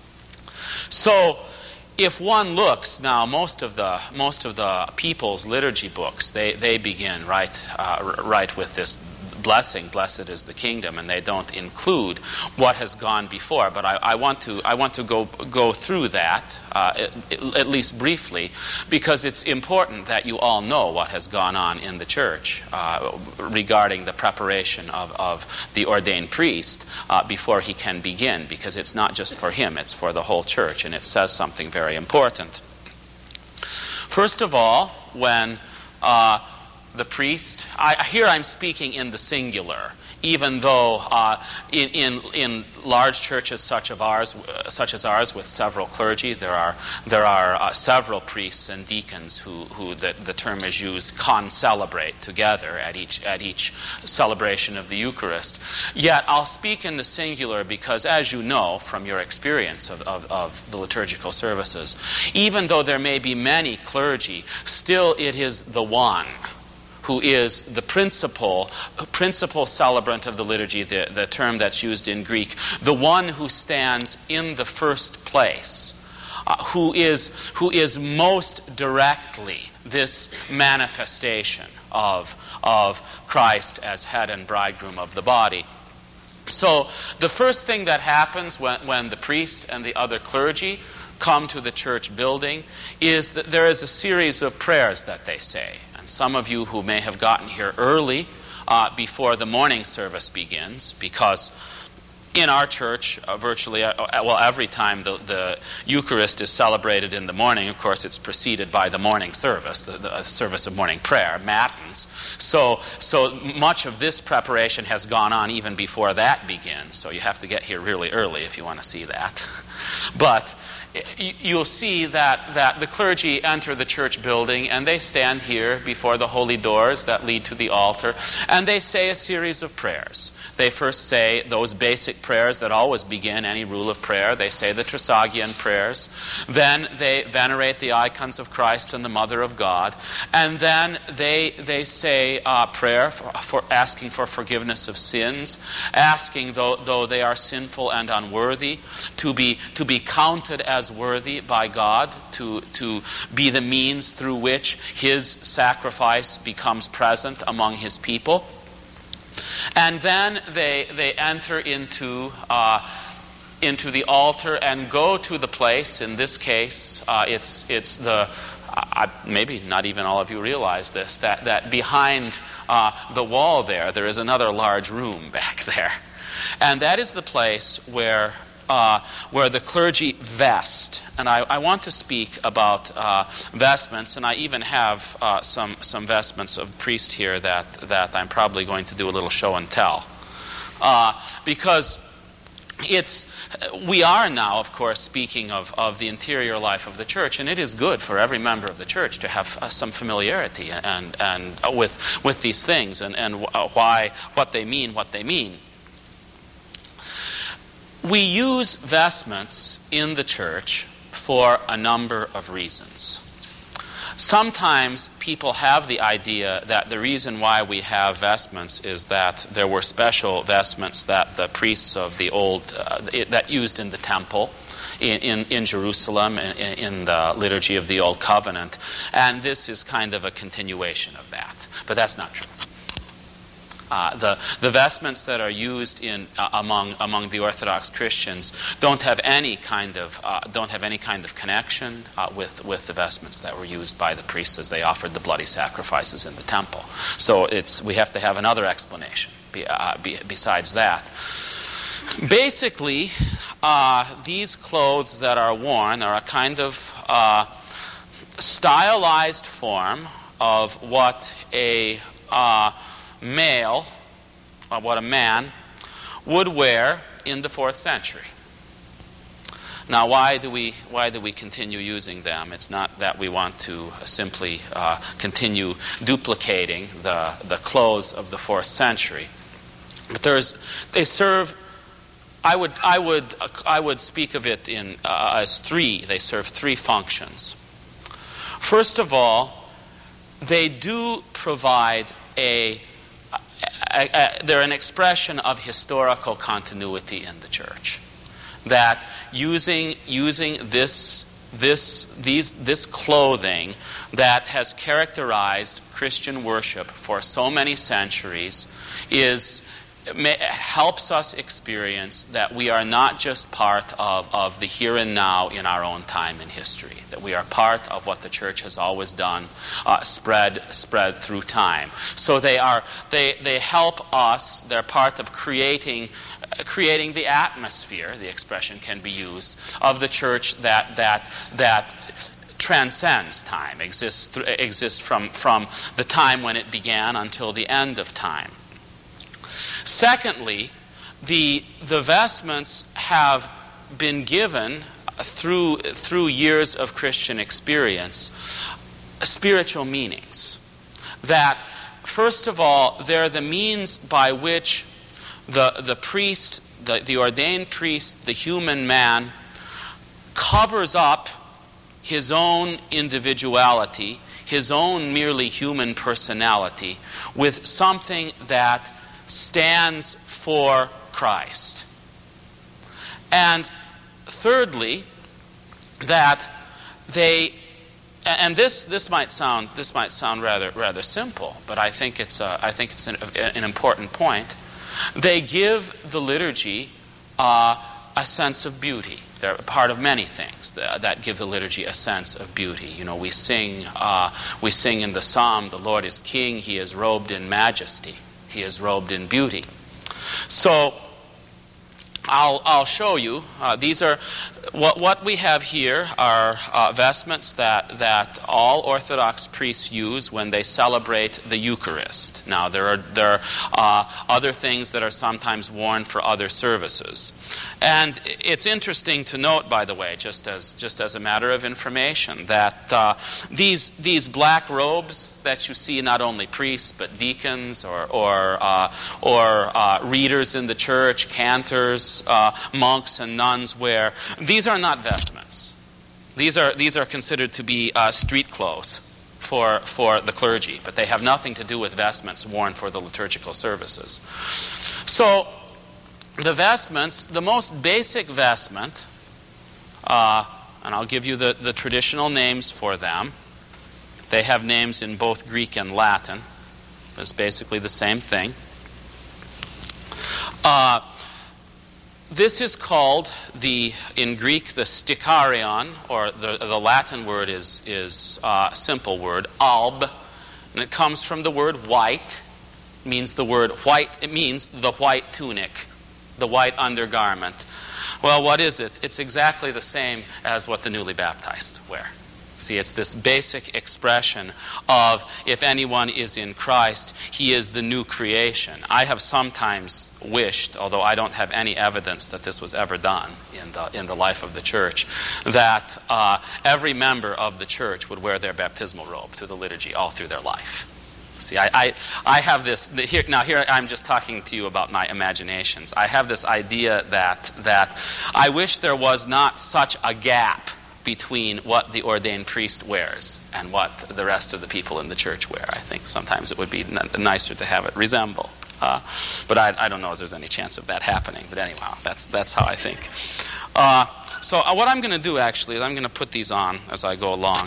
So, if one looks now, most of the people's liturgy books, they begin right with this blessing, "Blessed is the kingdom," and they don't include what has gone before. But I want to go through that at least briefly, because it's important that you all know what has gone on in the church regarding the preparation of the ordained priest before he can begin, because it's not just for him, it's for the whole church, and it says something very important. First of all, when the priest, here I'm speaking in the singular, even though in large churches such as ours with several clergy, there are several priests and deacons who the term is used, concelebrate together at each celebration of the Eucharist. Yet I'll speak in the singular because, as you know from your experience of the liturgical services, even though there may be many clergy, still it is the one who is the principal celebrant of the liturgy, the term that's used in Greek, the one who stands in the first place, who is most directly this manifestation of Christ as head and bridegroom of the body. So the first thing that happens when the priest and the other clergy come to the church building is that there is a series of prayers that they say. And some of you who may have gotten here early before the morning service begins, because in our church, virtually, every time the Eucharist is celebrated in the morning, of course, it's preceded by the morning service, the service of morning prayer, matins. So much of this preparation has gone on even before that begins. So you have to get here really early if you want to see that. But you'll see that the clergy enter the church building and they stand here before the holy doors that lead to the altar, and they say a series of prayers. They first say those basic prayers that always begin any rule of prayer. They say the Trisagion prayers. Then they venerate the icons of Christ and the Mother of God. And then they say prayer for asking for forgiveness of sins, asking, though they are sinful and unworthy, to be counted as worthy by God, to be the means through which His sacrifice becomes present among His people. And then they enter into the altar and go to the place. In this case, it's the maybe not even all of you realize this, that behind the wall there is another large room back there, and that is the place where the clergy vest. And I want to speak about vestments, and I even have some vestments of priest here that I'm probably going to do a little show and tell. Because we are now, of course, speaking of the interior life of the church, and it is good for every member of the church to have some familiarity and with these things and what they mean. We use vestments in the church for a number of reasons. Sometimes people have the idea that the reason why we have vestments is that there were special vestments that the priests of the old, that used in the temple, in Jerusalem, in the liturgy of the Old Covenant, and this is kind of a continuation of that. But that's not true. The vestments that are used among the Orthodox Christians don't have any kind of connection with the vestments that were used by the priests as they offered the bloody sacrifices in the temple. So we have to have another explanation besides that. Basically, these clothes that are worn are a kind of stylized form of what a male, or what a man would wear in the 4th century. Now, why do we continue using them? It's not that we want to simply continue duplicating the clothes of the 4th century, but they serve. I would speak of it as three. They serve three functions. First of all, they do provide they're an expression of historical continuity in the church. That using this clothing that has characterized Christian worship for so many centuries helps us experience that we are not just part of the here and now in our own time in history, that we are part of what the church has always done, spread through time. So they help us. They're part of creating the atmosphere, the expression can be used, of the church that transcends time, exists from the time when it began until the end of time. Secondly, the vestments have been given through years of Christian experience spiritual meanings. That, first of all, they're the means by which the priest, the ordained priest, the human man, covers up his own individuality, his own merely human personality, with something that stands for Christ. And thirdly, that this might sound rather simple, but I think it's an important point. They give the liturgy a sense of beauty. They're part of many things that give the liturgy a sense of beauty. You know, we sing in the psalm, "The Lord is King; He is robed in majesty. He is robed in beauty." So I'll show you. These are what we have here are vestments that all Orthodox priests use when they celebrate the Eucharist. Now there are other things that are sometimes worn for other services, and it's interesting to note, by the way, just as a matter of information, that these black robes that you see not only priests but deacons or readers in the church, cantors, monks and nuns wear, these are not vestments. These are considered to be street clothes for the clergy, but they have nothing to do with vestments worn for the liturgical services. So the vestments, the most basic vestment, and I'll give you the traditional names for them. They have names in both Greek and Latin. It's basically the same thing. This is called in Greek the stikarion, or the Latin word is a simple word, alb, and it comes from the word white. It means the word white. It means the white tunic, the white undergarment. Well, what is it? It's exactly the same as what the newly baptized wear. See, it's this basic expression of, if anyone is in Christ, he is the new creation. I have sometimes wished, although I don't have any evidence that this was ever done in the life of the church, that every member of the church would wear their baptismal robe through the liturgy all through their life. See, I have this, here I'm just talking to you about my imaginations. I have this idea that I wish there was not such a gap between what the ordained priest wears and what the rest of the people in the church wear. I think sometimes it would be nicer to have it resemble. But I don't know if there's any chance of that happening. But anyhow, that's how I think. So what I'm going to do, actually, is I'm going to put these on as I go along.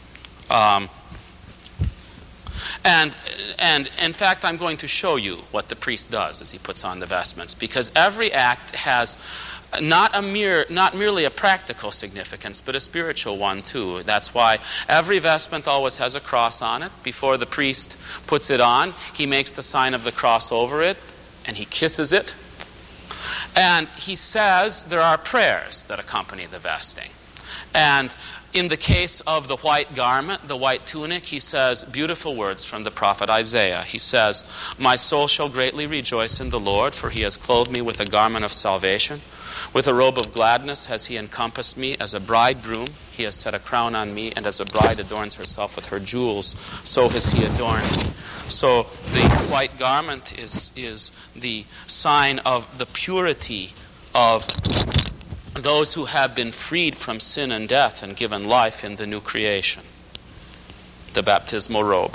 And in fact, I'm going to show you what the priest does as he puts on the vestments, because every act has not merely a practical significance, but a spiritual one too. That's why every vestment always has a cross on it. Before the priest puts it on, he makes the sign of the cross over it, and he kisses it. And he says there are prayers that accompany the vesting. And in the case of the white garment, the white tunic, he says beautiful words from the prophet Isaiah. He says, "My soul shall greatly rejoice in the Lord, for he has clothed me with a garment of salvation. With a robe of gladness has he encompassed me. As a bridegroom, he has set a crown on me, and as a bride adorns herself with her jewels, so has he adorned me." So the white garment is the sign of the purity of those who have been freed from sin and death and given life in the new creation, the baptismal robe.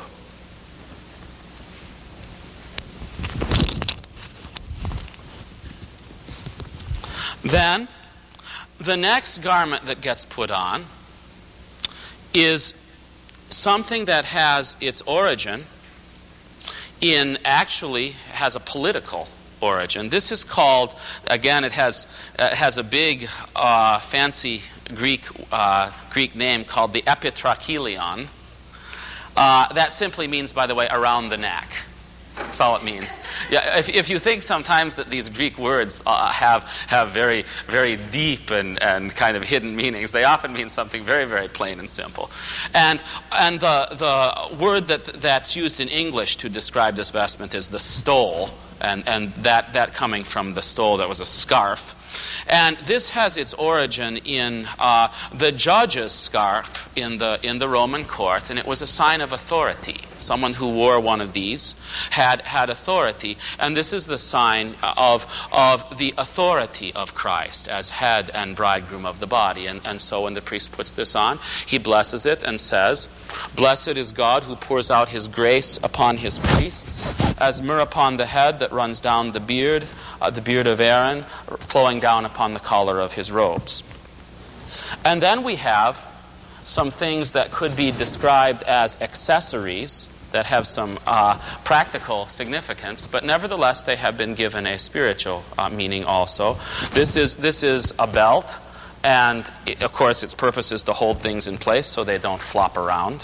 Then, the next garment that gets put on is something that has its origin has a political origin. This is called, again, it has a big, fancy Greek name called the epitrakelion. That simply means, by the way, around the neck. That's all it means. Yeah, if you think sometimes that these Greek words have very, very deep and kind of hidden meanings, they often mean something very, very plain and simple. And the word that's used in English to describe this vestment is the stole, and that coming from the stole that was a scarf. And this has its origin in the judge's scarf in the Roman court, and it was a sign of authority. Someone who wore one of these had authority, and this is the sign of the authority of Christ as head and bridegroom of the body. And so when the priest puts this on, he blesses it and says, "Blessed is God who pours out his grace upon his priests, as myrrh upon the head that runs down the beard of Aaron, flowing down upon the collar of his robes." And then we have some things that could be described as accessories that have some practical significance, but nevertheless they have been given a spiritual meaning also. This is a belt, and of course its purpose is to hold things in place so they don't flop around.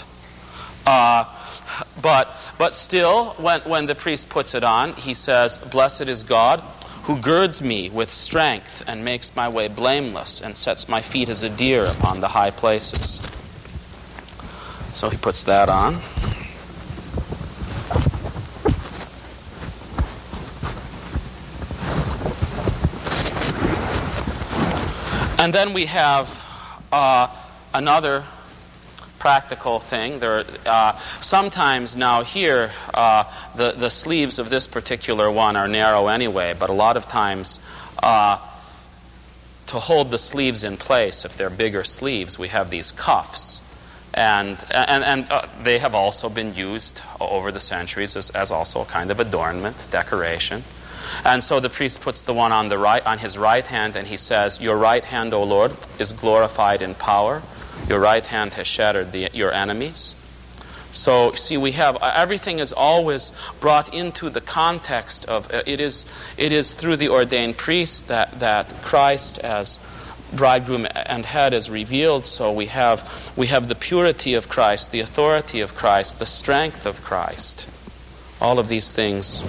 But still, when the priest puts it on, he says, "Blessed is God who girds me with strength and makes my way blameless and sets my feet as a deer upon the high places." So he puts that on. And then we have another practical thing. There sometimes now here the sleeves of this particular one are narrow anyway, but a lot of times to hold the sleeves in place, if they're bigger sleeves, we have these cuffs, and they have also been used over the centuries as also a kind of adornment, decoration. And so the priest puts the one on his right hand, and he says, "Your right hand, O Lord, is glorified in power. Your right hand has shattered your enemies." So, see, we have everything is always brought into the context of it is through the ordained priest that Christ as bridegroom and head is revealed. So we have the purity of Christ, the authority of Christ, the strength of Christ. All of these things,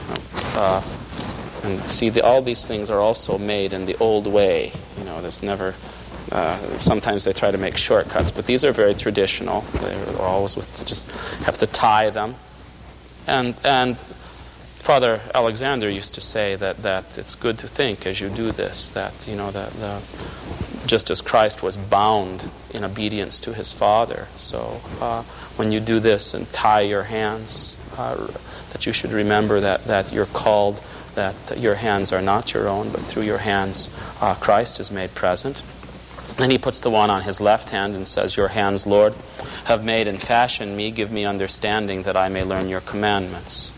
and see, all these things are also made in the old way. There's never. Sometimes they try to make shortcuts, but these are very traditional. They're always just have to tie them. And Father Alexander used to say that it's good to think as you do this that just as Christ was bound in obedience to his Father, so when you do this and tie your hands, that you should remember that you're called, that your hands are not your own, but through your hands Christ is made present. Then he puts the one on his left hand and says, your hands, Lord, have made and fashioned me. Give me understanding that I may learn your commandments.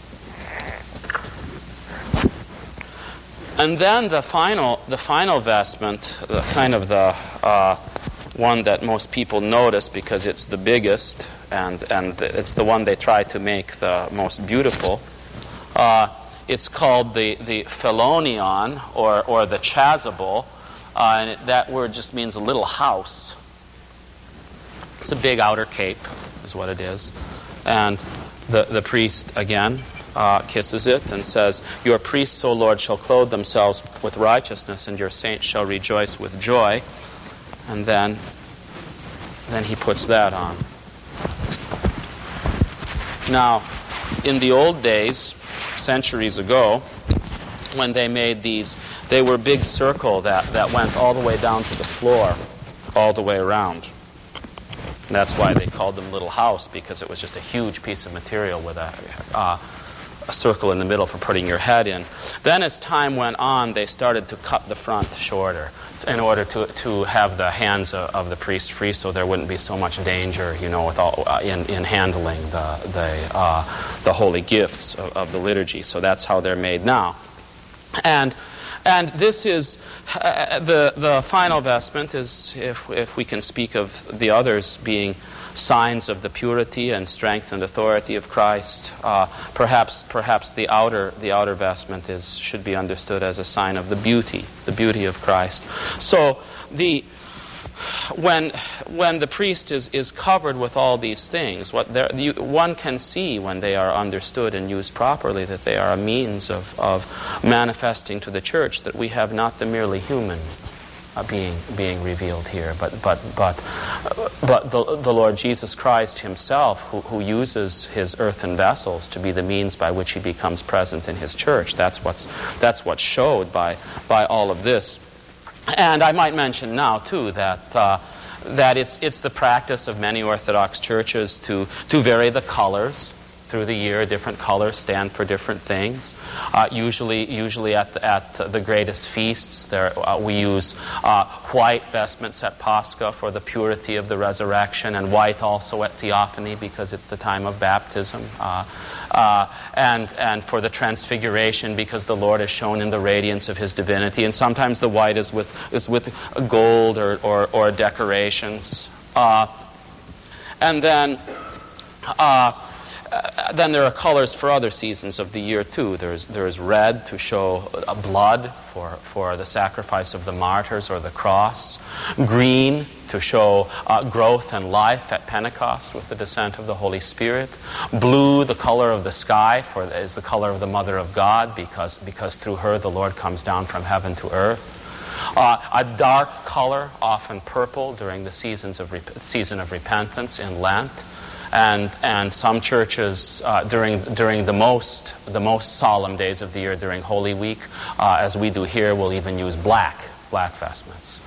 And then the final vestment, the kind of the one that most people notice because it's the biggest and it's the one they try to make the most beautiful. It's called the phelonion or the chasuble. And that word just means a little house. It's a big outer cape, is what it is. And the priest, again, kisses it and says, your priests, O Lord, shall clothe themselves with righteousness, and your saints shall rejoice with joy. And then he puts that on. Now, in the old days, centuries ago, when they made these, they were big circle that went all the way down to the floor, all the way around. And that's why they called them little house, because it was just a huge piece of material with a circle in the middle for putting your head in. Then as time went on, they started to cut the front shorter in order to have the hands of the priest free, so there wouldn't be so much danger, with all, in handling the holy gifts of the liturgy. So that's how they're made now. And this is the final vestment is, if we can speak of the others being signs of the purity and strength and authority of Christ, perhaps the outer vestment should be understood as a sign of the beauty of Christ. So when the priest is covered with all these things, one can see when they are understood and used properly that they are a means of manifesting to the church that we have not the merely human being revealed here, but the Lord Jesus Christ himself, who uses his earthen vessels to be the means by which he becomes present in his church. That's what's showed by all of this. And I might mention now too that it's the practice of many Orthodox churches to vary the colors through the year. Different colors stand for different things. Usually at the greatest feasts, we use white vestments at Pascha for the purity of the resurrection, and white also at Theophany because it's the time of baptism, and for the transfiguration because the Lord is shown in the radiance of his divinity. And sometimes the white is with gold or decorations, and then there are colors for other seasons of the year too. There's red to show blood for the sacrifice of the martyrs or the cross. Green to show growth and life at Pentecost with the descent of the Holy Spirit. Blue, the color of the sky, is the color of the Mother of God because through her the Lord comes down from heaven to earth. A dark color, often purple, during the season of repentance in Lent. And some churches during the most solemn days of the year, during Holy Week, as we do here, will even use black vestments.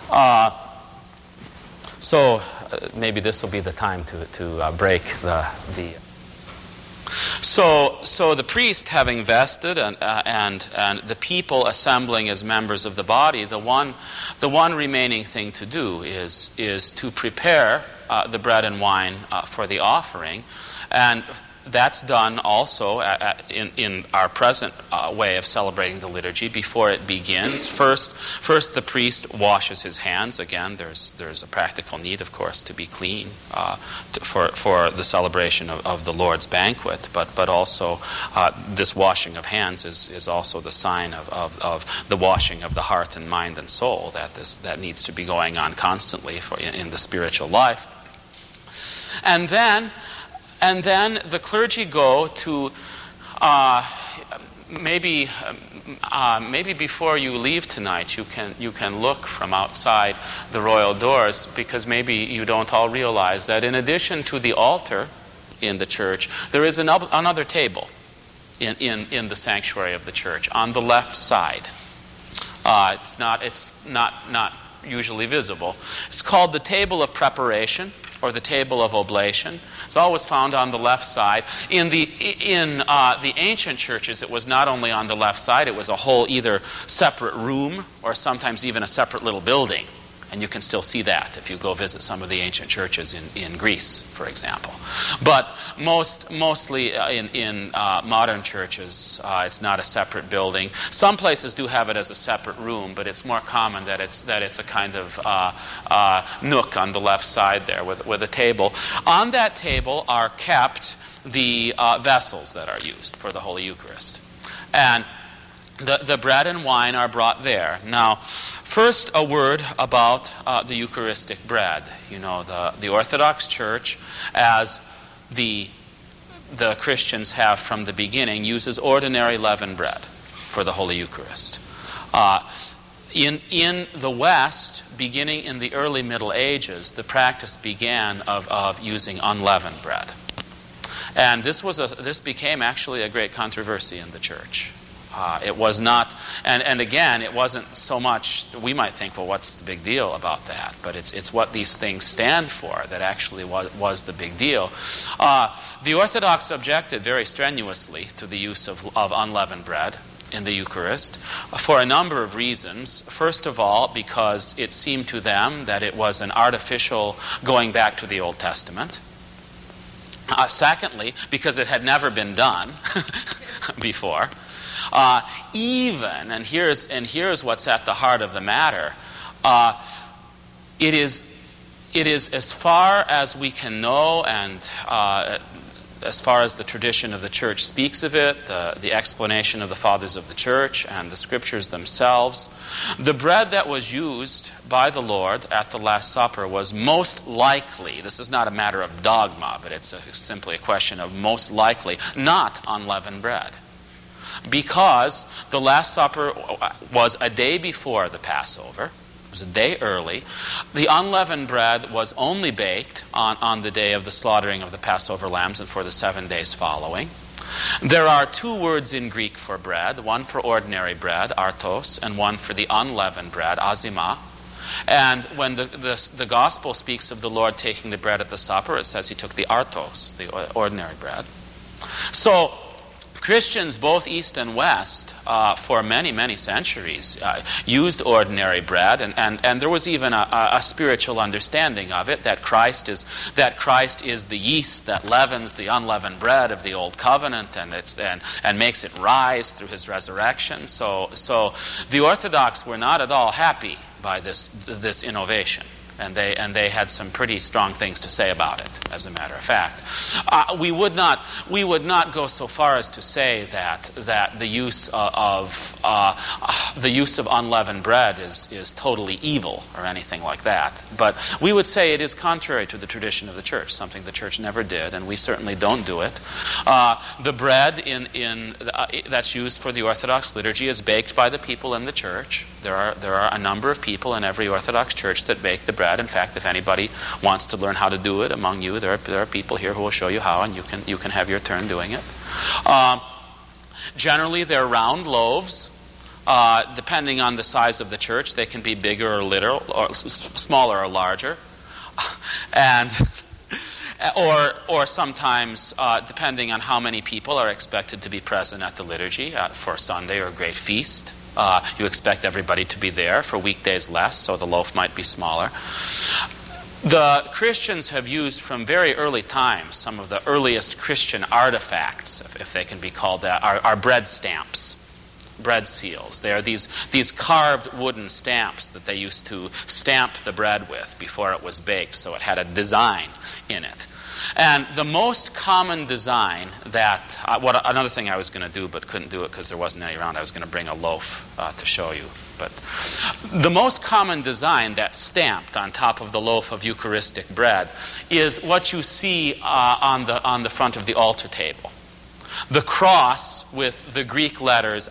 So maybe this will be the time to break the. So the priest having vested and the people assembling as members of the body, the one remaining thing to do is to prepare the bread and wine for the offering, and that's done also in our present way of celebrating the liturgy. Before it begins, first the priest washes his hands. Again, there's a practical need, of course, to be clean for the celebration of the Lord's banquet. But also this washing of hands is also the sign of the washing of the heart and mind and soul that needs to be going on constantly in the spiritual life. And then the clergy go to maybe before you leave tonight, you can look from outside the royal doors, because maybe you don't all realize that in addition to the altar in the church, there is another table in the sanctuary of the church on the left side. It's not usually visible. It's called the table of preparation. or the table of oblation. It's always found on the left side. In the ancient churches, it was not only on the left side, it was a whole either separate room or sometimes even a separate little building. And you can still see that if you go visit some of the ancient churches in Greece, for example. But mostly in modern churches, it's not a separate building. Some places do have it as a separate room, but it's more common that it's a kind of nook on the left side there with a table. On that table are kept the vessels that are used for the Holy Eucharist. And the bread and wine are brought there. Now, first, a word about the Eucharistic bread. You know, the Orthodox Church, as the Christians have from the beginning, uses ordinary leavened bread for the Holy Eucharist. In the West, beginning in the early Middle Ages, the practice began of using unleavened bread. And this became actually a great controversy in the Church. It was not, and again, it wasn't so much, we might think, well, what's the big deal about that? But it's what these things stand for that actually was the big deal. The Orthodox objected very strenuously to the use of unleavened bread in the Eucharist for a number of reasons. First of all, because it seemed to them that it was an artificial going back to the Old Testament. Secondly, because it had never been done before. And here's what's at the heart of the matter. It is as far as we can know, and as far as the tradition of the Church speaks of it, the explanation of the Fathers of the Church and the Scriptures themselves, the bread that was used by the Lord at the Last Supper was most likely, this is not a matter of dogma, but it's simply a question of most likely, not unleavened bread. Because the Last Supper was a day before the Passover, it was a day early. The unleavened bread was only baked on the day of the slaughtering of the Passover lambs and for the 7 days following. There are two words in Greek for bread, one for ordinary bread, artos, and one for the unleavened bread, azima. And when the Gospel speaks of the Lord taking the bread at the supper, it says he took the artos, the ordinary bread. So, Christians, both East and West, for many, many centuries, used ordinary bread, and there was even a spiritual understanding of it, that Christ is the yeast that leavens the unleavened bread of the Old Covenant, and makes it rise through his resurrection. So the Orthodox were not at all happy by this innovation. And they had some pretty strong things to say about it, as a matter of fact. We would not go so far as to say that the use of unleavened bread is totally evil or anything like that. But we would say it is contrary to the tradition of the Church, something the Church never did, and we certainly don't do it. The bread that's used for the Orthodox liturgy is baked by the people in the Church. There are a number of people in every Orthodox church that bake the bread. In fact, if anybody wants to learn how to do it among you, there are people here who will show you how, and you can have your turn doing it. Generally, they're round loaves. Depending on the size of the church, they can be bigger or little, or smaller or larger, and or sometimes, depending on how many people are expected to be present at the liturgy for Sunday or a great feast. You expect everybody to be there. For weekdays less, so the loaf might be smaller. The Christians have used from very early times, some of the earliest Christian artifacts, if they can be called that, are bread stamps, bread seals. They are these carved wooden stamps that they used to stamp the bread with before it was baked, so it had a design in it. And the most common design that, another thing I was going to do but couldn't do it because there wasn't any around, I was going to bring a loaf to show you. But the most common design that's stamped on top of the loaf of Eucharistic bread is what you see on the front of the altar table. The cross with the Greek letters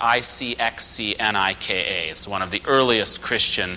ICXCNIKA. It's one of the earliest Christian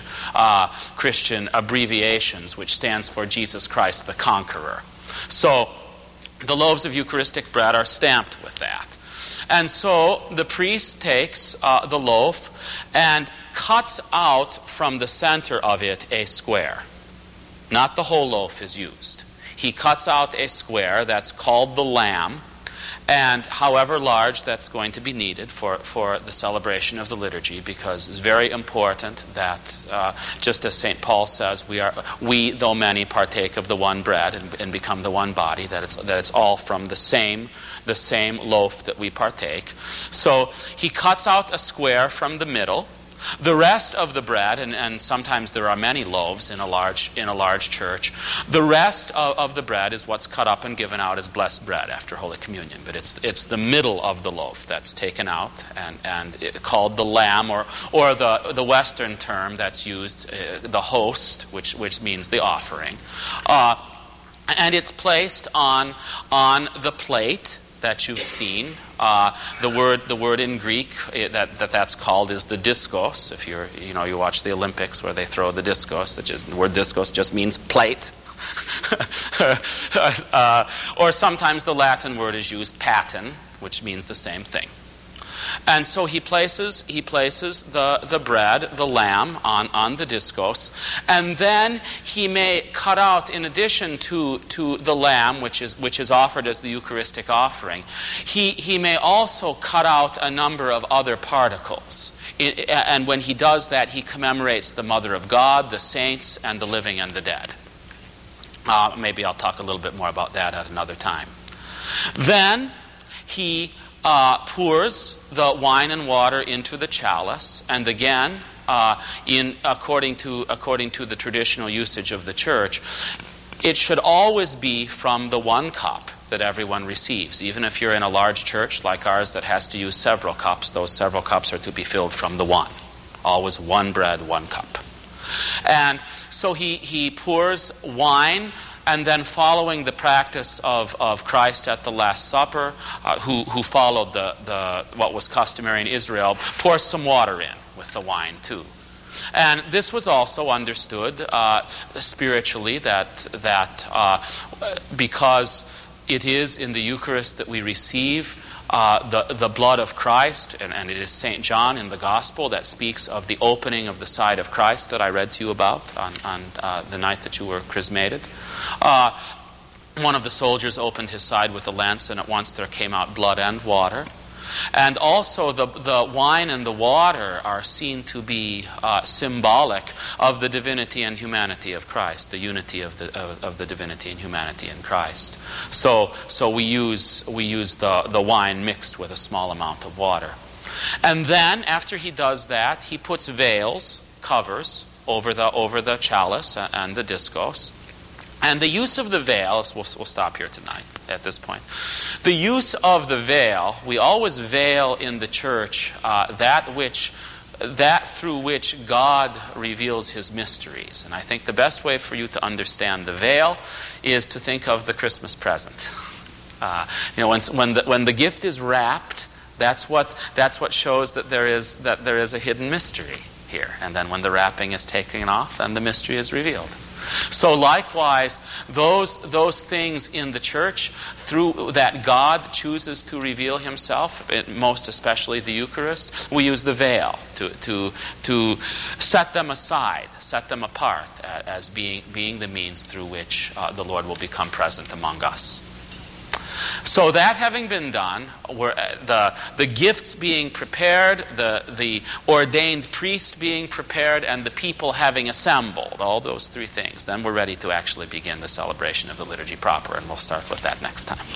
abbreviations, which stands for Jesus Christ the Conqueror. So the loaves of Eucharistic bread are stamped with that. And so the priest takes the loaf and cuts out from the center of it a square. Not the whole loaf is used. he cuts out a square that's called the lamb, and however large that's going to be needed for the celebration of the liturgy, because it's very important that, just as St. Paul says, we, though many, partake of the one bread and become the one body, that it's all from the same loaf that we partake. So he cuts out a square from the middle. The rest of the bread, and sometimes there are many loaves in a large church, the rest of the bread is what's cut up and given out as blessed bread after Holy Communion. But it's the middle of the loaf that's taken out and called the lamb, or the Western term that's used, the host, which means the offering. And it's placed on the plate that you've seen. The word in Greek that's called is the diskos. If you watch the Olympics where they throw the diskos, the word diskos just means plate. Or sometimes the Latin word is used, paten, which means the same thing. And so he places the bread, the lamb, on the diskos, and then he may cut out, in addition to the lamb, which is offered as the Eucharistic offering, he may also cut out a number of other particles. And when he does that, he commemorates the Mother of God, the saints, and the living and the dead. Maybe I'll talk a little bit more about that at another time. Then he pours the wine and water into the chalice, and again, according to the traditional usage of the church, it should always be from the one cup that everyone receives. Even if you're in a large church like ours that has to use several cups, those several cups are to be filled from the one. Always one bread, one cup. And so he pours wine. And then, following the practice of Christ at the Last Supper, who followed what was customary in Israel, pours some water in with the wine too. And this was also understood spiritually that because it is in the Eucharist that we receive the blood of Christ, and it is St. John in the Gospel that speaks of the opening of the side of Christ that I read to you about on the night that you were chrismated. One of the soldiers opened his side with a lance, and at once there came out blood and water. And also the wine and the water are seen to be symbolic of the divinity and humanity of Christ, the unity of the divinity and humanity in Christ. So we use the wine mixed with a small amount of water. And then, after he does that, he puts covers over the chalice and the diskos. And the use of the veil, we'll stop here tonight at this point. The use of the veil, we always veil in the church that through which God reveals his mysteries. And I think the best way for you to understand the veil is to think of the Christmas present. When the gift is wrapped, that's what shows that there is a hidden mystery here. And then when the wrapping is taken off, then the mystery is revealed. So likewise, those things in the church through that God chooses to reveal himself, most especially the Eucharist, we use the veil to set them aside, set them apart as being the means through which the Lord will become present among us. So that having been done, the gifts being prepared, the ordained priest being prepared, and the people having assembled, all those three things, then we're ready to actually begin the celebration of the liturgy proper, and we'll start with that next time.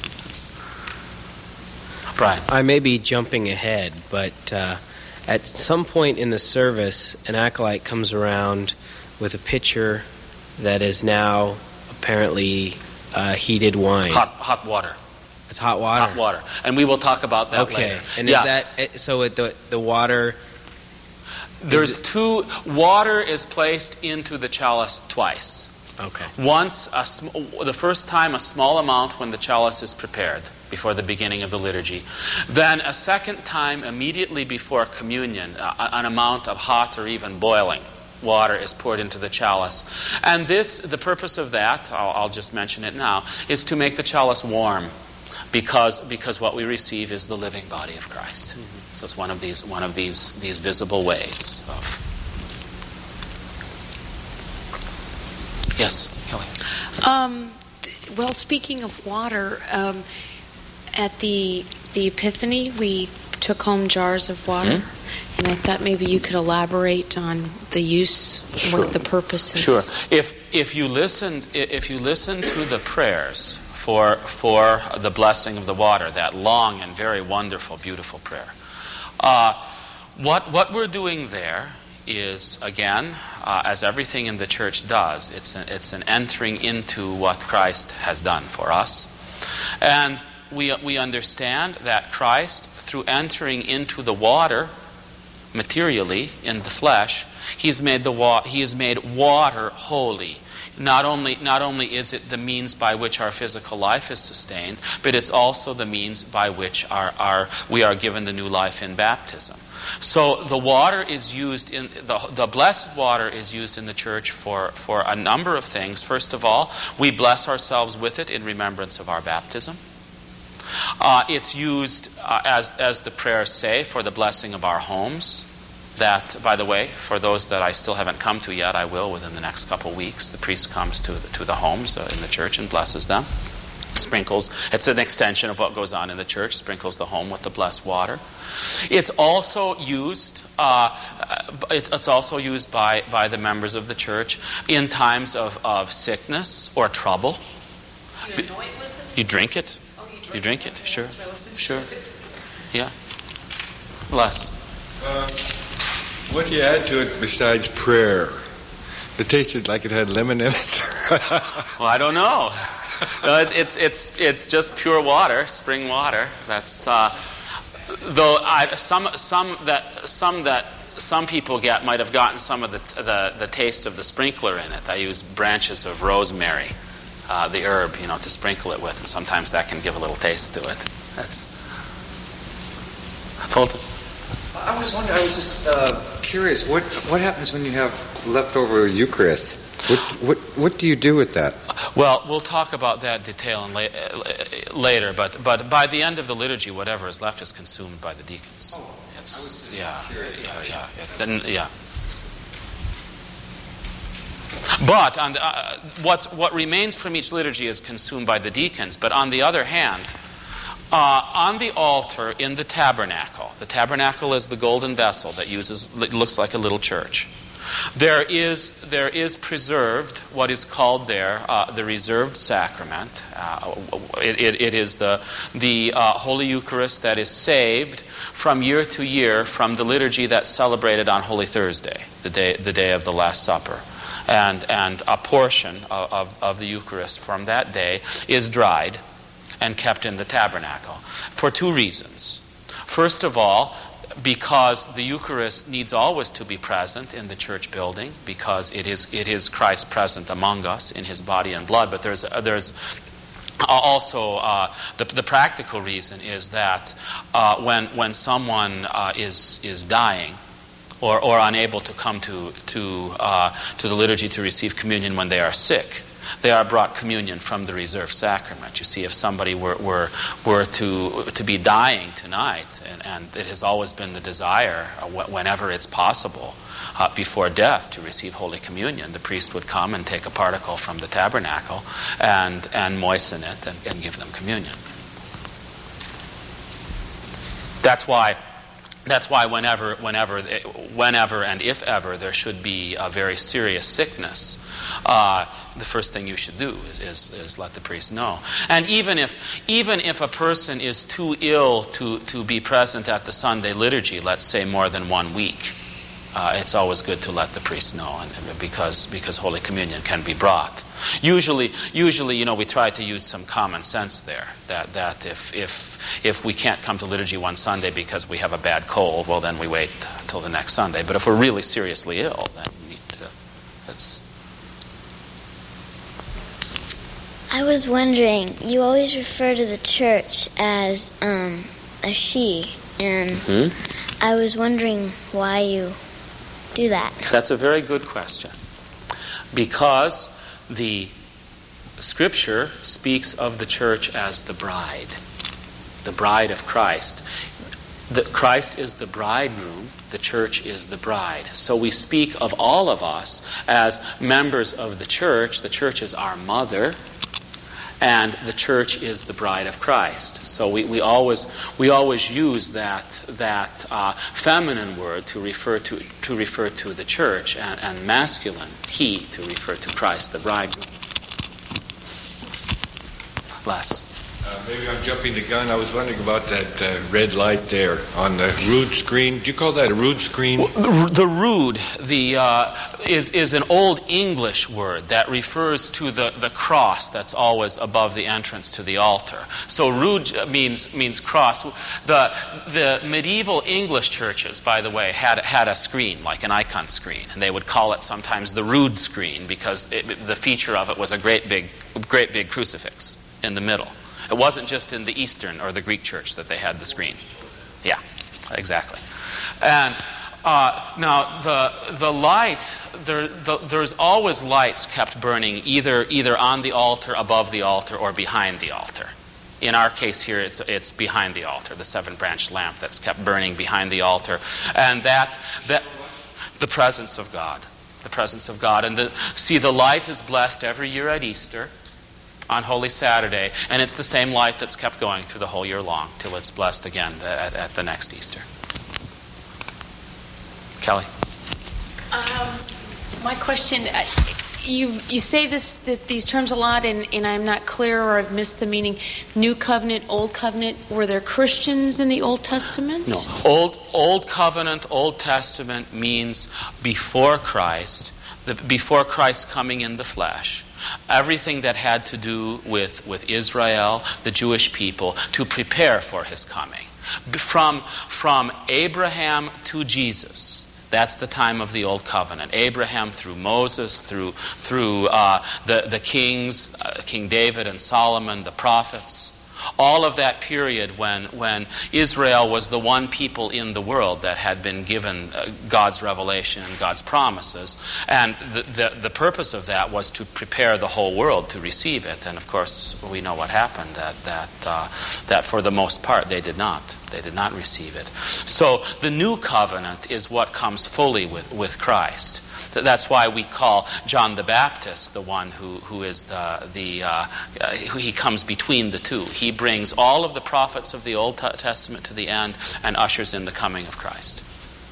Brian. I may be jumping ahead, but at some point in the service, an acolyte comes around with a pitcher that is now apparently heated wine. Hot water. It's hot water. Hot water. And we will talk about that later. Okay. And is that so? The water. There's two. Water is placed into the chalice twice. Okay. Once, the first time, a small amount when the chalice is prepared before the beginning of the liturgy. Then a second time, immediately before communion, an amount of hot or even boiling water is poured into the chalice. And the purpose of that, I'll just mention it now, is to make the chalice warm. Because what we receive is the living body of Christ. Mm-hmm. So it's one of these visible ways of. Yes, Kelly. Well, speaking of water, at the Epiphany, we took home jars of water, and I thought maybe you could elaborate on the use, what the purpose is. Sure. If you listen to the prayers for the blessing of the water, that long and very wonderful, beautiful prayer, what we're doing there is, again, as everything in the church does, it's an entering into what Christ has done for us. And we understand that Christ, through entering into the water materially in the flesh, he has made water holy. Not only is it the means by which our physical life is sustained, but it's also the means by which we are given the new life in baptism. So the water is used in the blessed water is used in the church for a number of things. First of all, we bless ourselves with it in remembrance of our baptism. It's used, as the prayers say, for the blessing of our homes. That, by the way, for those that I still haven't come to yet, I will within the next couple weeks. The priest comes to the homes in the church and blesses them. Sprinkles. It's an extension of what goes on in the church. Sprinkles the home with the blessed water. It's also used. It's also used by the members of the church in times of sickness or trouble. Do you anoint with it? You drink it. You drink it, sure. Sure. Yeah. Bless. What do you add to it besides prayer? It tasted like it had lemon in it. Well, I don't know. No, it's just pure water, spring water. That's though some people might have gotten some of the taste of the sprinkler in it. I use branches of rosemary. The herb, to sprinkle it with, and sometimes that can give a little taste to it. That's Fulton. I was just curious. What happens when you have leftover Eucharist? What do you do with that? Well, we'll talk about that detail later. But by the end of the liturgy, whatever is left is consumed by the deacons. Oh, it's yeah. But what remains from each liturgy is consumed by the deacons. But on the other hand, on the altar in the tabernacle is the golden vessel that looks like a little church. There is preserved what is called there the reserved sacrament. It is the Holy Eucharist that is saved from year to year from the liturgy that's celebrated on Holy Thursday, the day of the Last Supper. And a portion of the Eucharist from that day is dried and kept in the tabernacle for two reasons. First of all, because the Eucharist needs always to be present in the church building, because it is Christ present among us in His body and blood. But there's also the practical reason is that when someone is dying, or unable to come to the liturgy to receive communion when they are sick, they are brought communion from the reserved sacrament. You see, if somebody were to be dying tonight, and it has always been the desire, whenever it's possible, before death, to receive Holy Communion, the priest would come and take a particle from the tabernacle and moisten it and give them communion. That's why whenever and if ever there should be a very serious sickness, the first thing you should do is let the priest know. And even if a person is too ill to be present at the Sunday liturgy, let's say more than 1 week, it's always good to let the priest know, because Holy Communion can be brought. Usually, we try to use some common sense there. That if we can't come to liturgy one Sunday because we have a bad cold, well, then we wait till the next Sunday. But if we're really seriously ill, then we need to. I was wondering. You always refer to the church as a she, and I was wondering why you do that. That's a very good question, because the Scripture speaks of the church as the bride of Christ. Christ is the bridegroom, the church is the bride. So we speak of all of us as members of the church. The church is our mother, And the church is the bride of Christ. So we always use that feminine word to refer to the church, and masculine, he, to refer to Christ, the bridegroom. Les. Maybe I'm jumping the gun. I was wondering about that red light there on the rood screen. Do you call that a rood screen? The rood is an Old English word that refers to the cross that's always above the entrance to the altar. So rood means cross. The medieval English churches, by the way, had a screen, like an icon screen, and they would call it sometimes the rood screen because the feature of it was a great big crucifix in the middle. It wasn't just in the Eastern or the Greek church that they had the screen. Yeah, exactly. And now the light, there's always lights kept burning either on the altar, above the altar, or behind the altar. In our case here, it's behind the altar, the 7-branch lamp that's kept burning behind the altar, and that the presence of God, the presence of God. And the light is blessed every year at Easter, on Holy Saturday, and it's the same light that's kept going through the whole year long till it's blessed again at the next Easter. Kelly? My question, you say these terms a lot, and I'm not clear, or I've missed the meaning. New Covenant, Old Covenant. Were there Christians in the Old Testament? No. Old Covenant, Old Testament means before Christ, before Christ coming in the flesh. Everything that had to do with Israel, the Jewish people, to prepare for his coming. From Abraham to Jesus, that's the time of the Old Covenant. Abraham through Moses, through the kings, King David and Solomon, the prophets. All of that period when Israel was the one people in the world that had been given God's revelation and God's promises. And the purpose of that was to prepare the whole world to receive it. And of course, we know what happened, that for the most part they did not. They did not receive it. So the new covenant is what comes fully with Christ. That's why we call John the Baptist the one who is he comes between the two. He brings all of the prophets of the Old Testament to the end and ushers in the coming of Christ.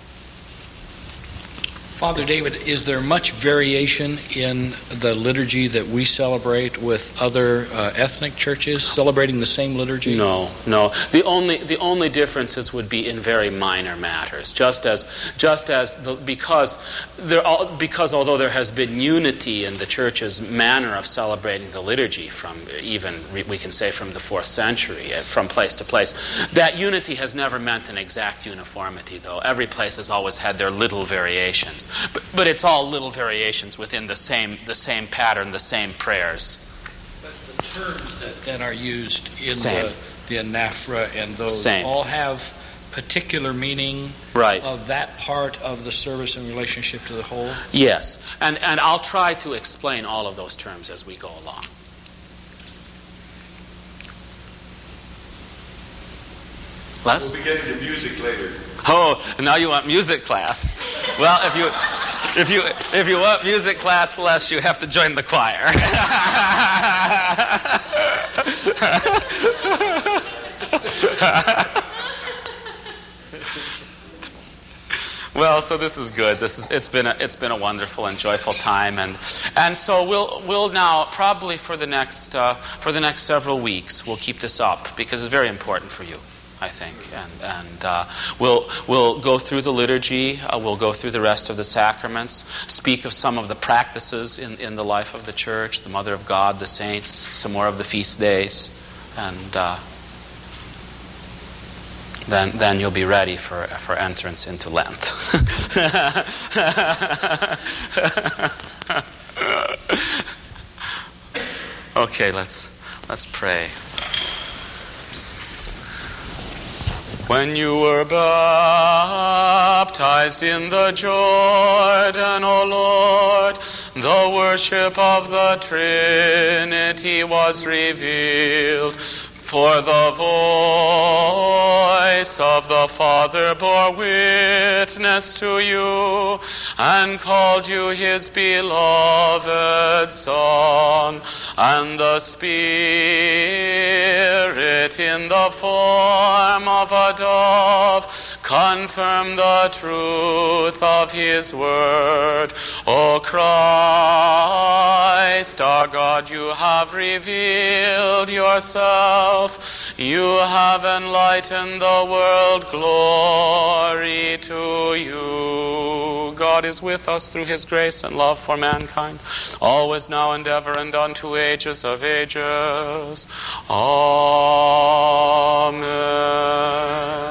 Father David, is there much variation in the liturgy that we celebrate with other ethnic churches celebrating the same liturgy? No. The only differences would be in very minor matters. Because although there has been unity in the church's manner of celebrating the liturgy from even we can say from the 4th century, from place to place, that unity has never meant an exact uniformity. Though every place has always had their little variations. But it's all little variations within the same pattern, the same prayers. But the terms that are used in same. the anaphora and those same. All have particular meaning of that part of the service in relationship to the whole? Yes. And I'll try to explain all of those terms as we go along. Les? We'll be getting to music later. Oh, now you want music class. Well, if you want music class, Les, you have to join the choir. Well, so this is good. It's been a wonderful and joyful time, and so we'll now probably for the next several weeks we'll keep this up because it's very important for you, I think, and we'll go through the liturgy. We'll go through the rest of the sacraments. Speak of some of the practices in the life of the church, the Mother of God, the saints, some more of the feast days, and then you'll be ready for entrance into Lent. Okay, let's pray. When you were baptized in the Jordan, O Lord, the worship of the Trinity was revealed. For the voice of the Father bore witness to you, and called you his beloved Son, and the Spirit in the form of a dove confirmed the truth of his word. O Christ, our God, you have revealed yourself. You have enlightened the world. Glory to you. God is with us through his grace and love for mankind, always, now, and ever, and unto ages of ages. Amen.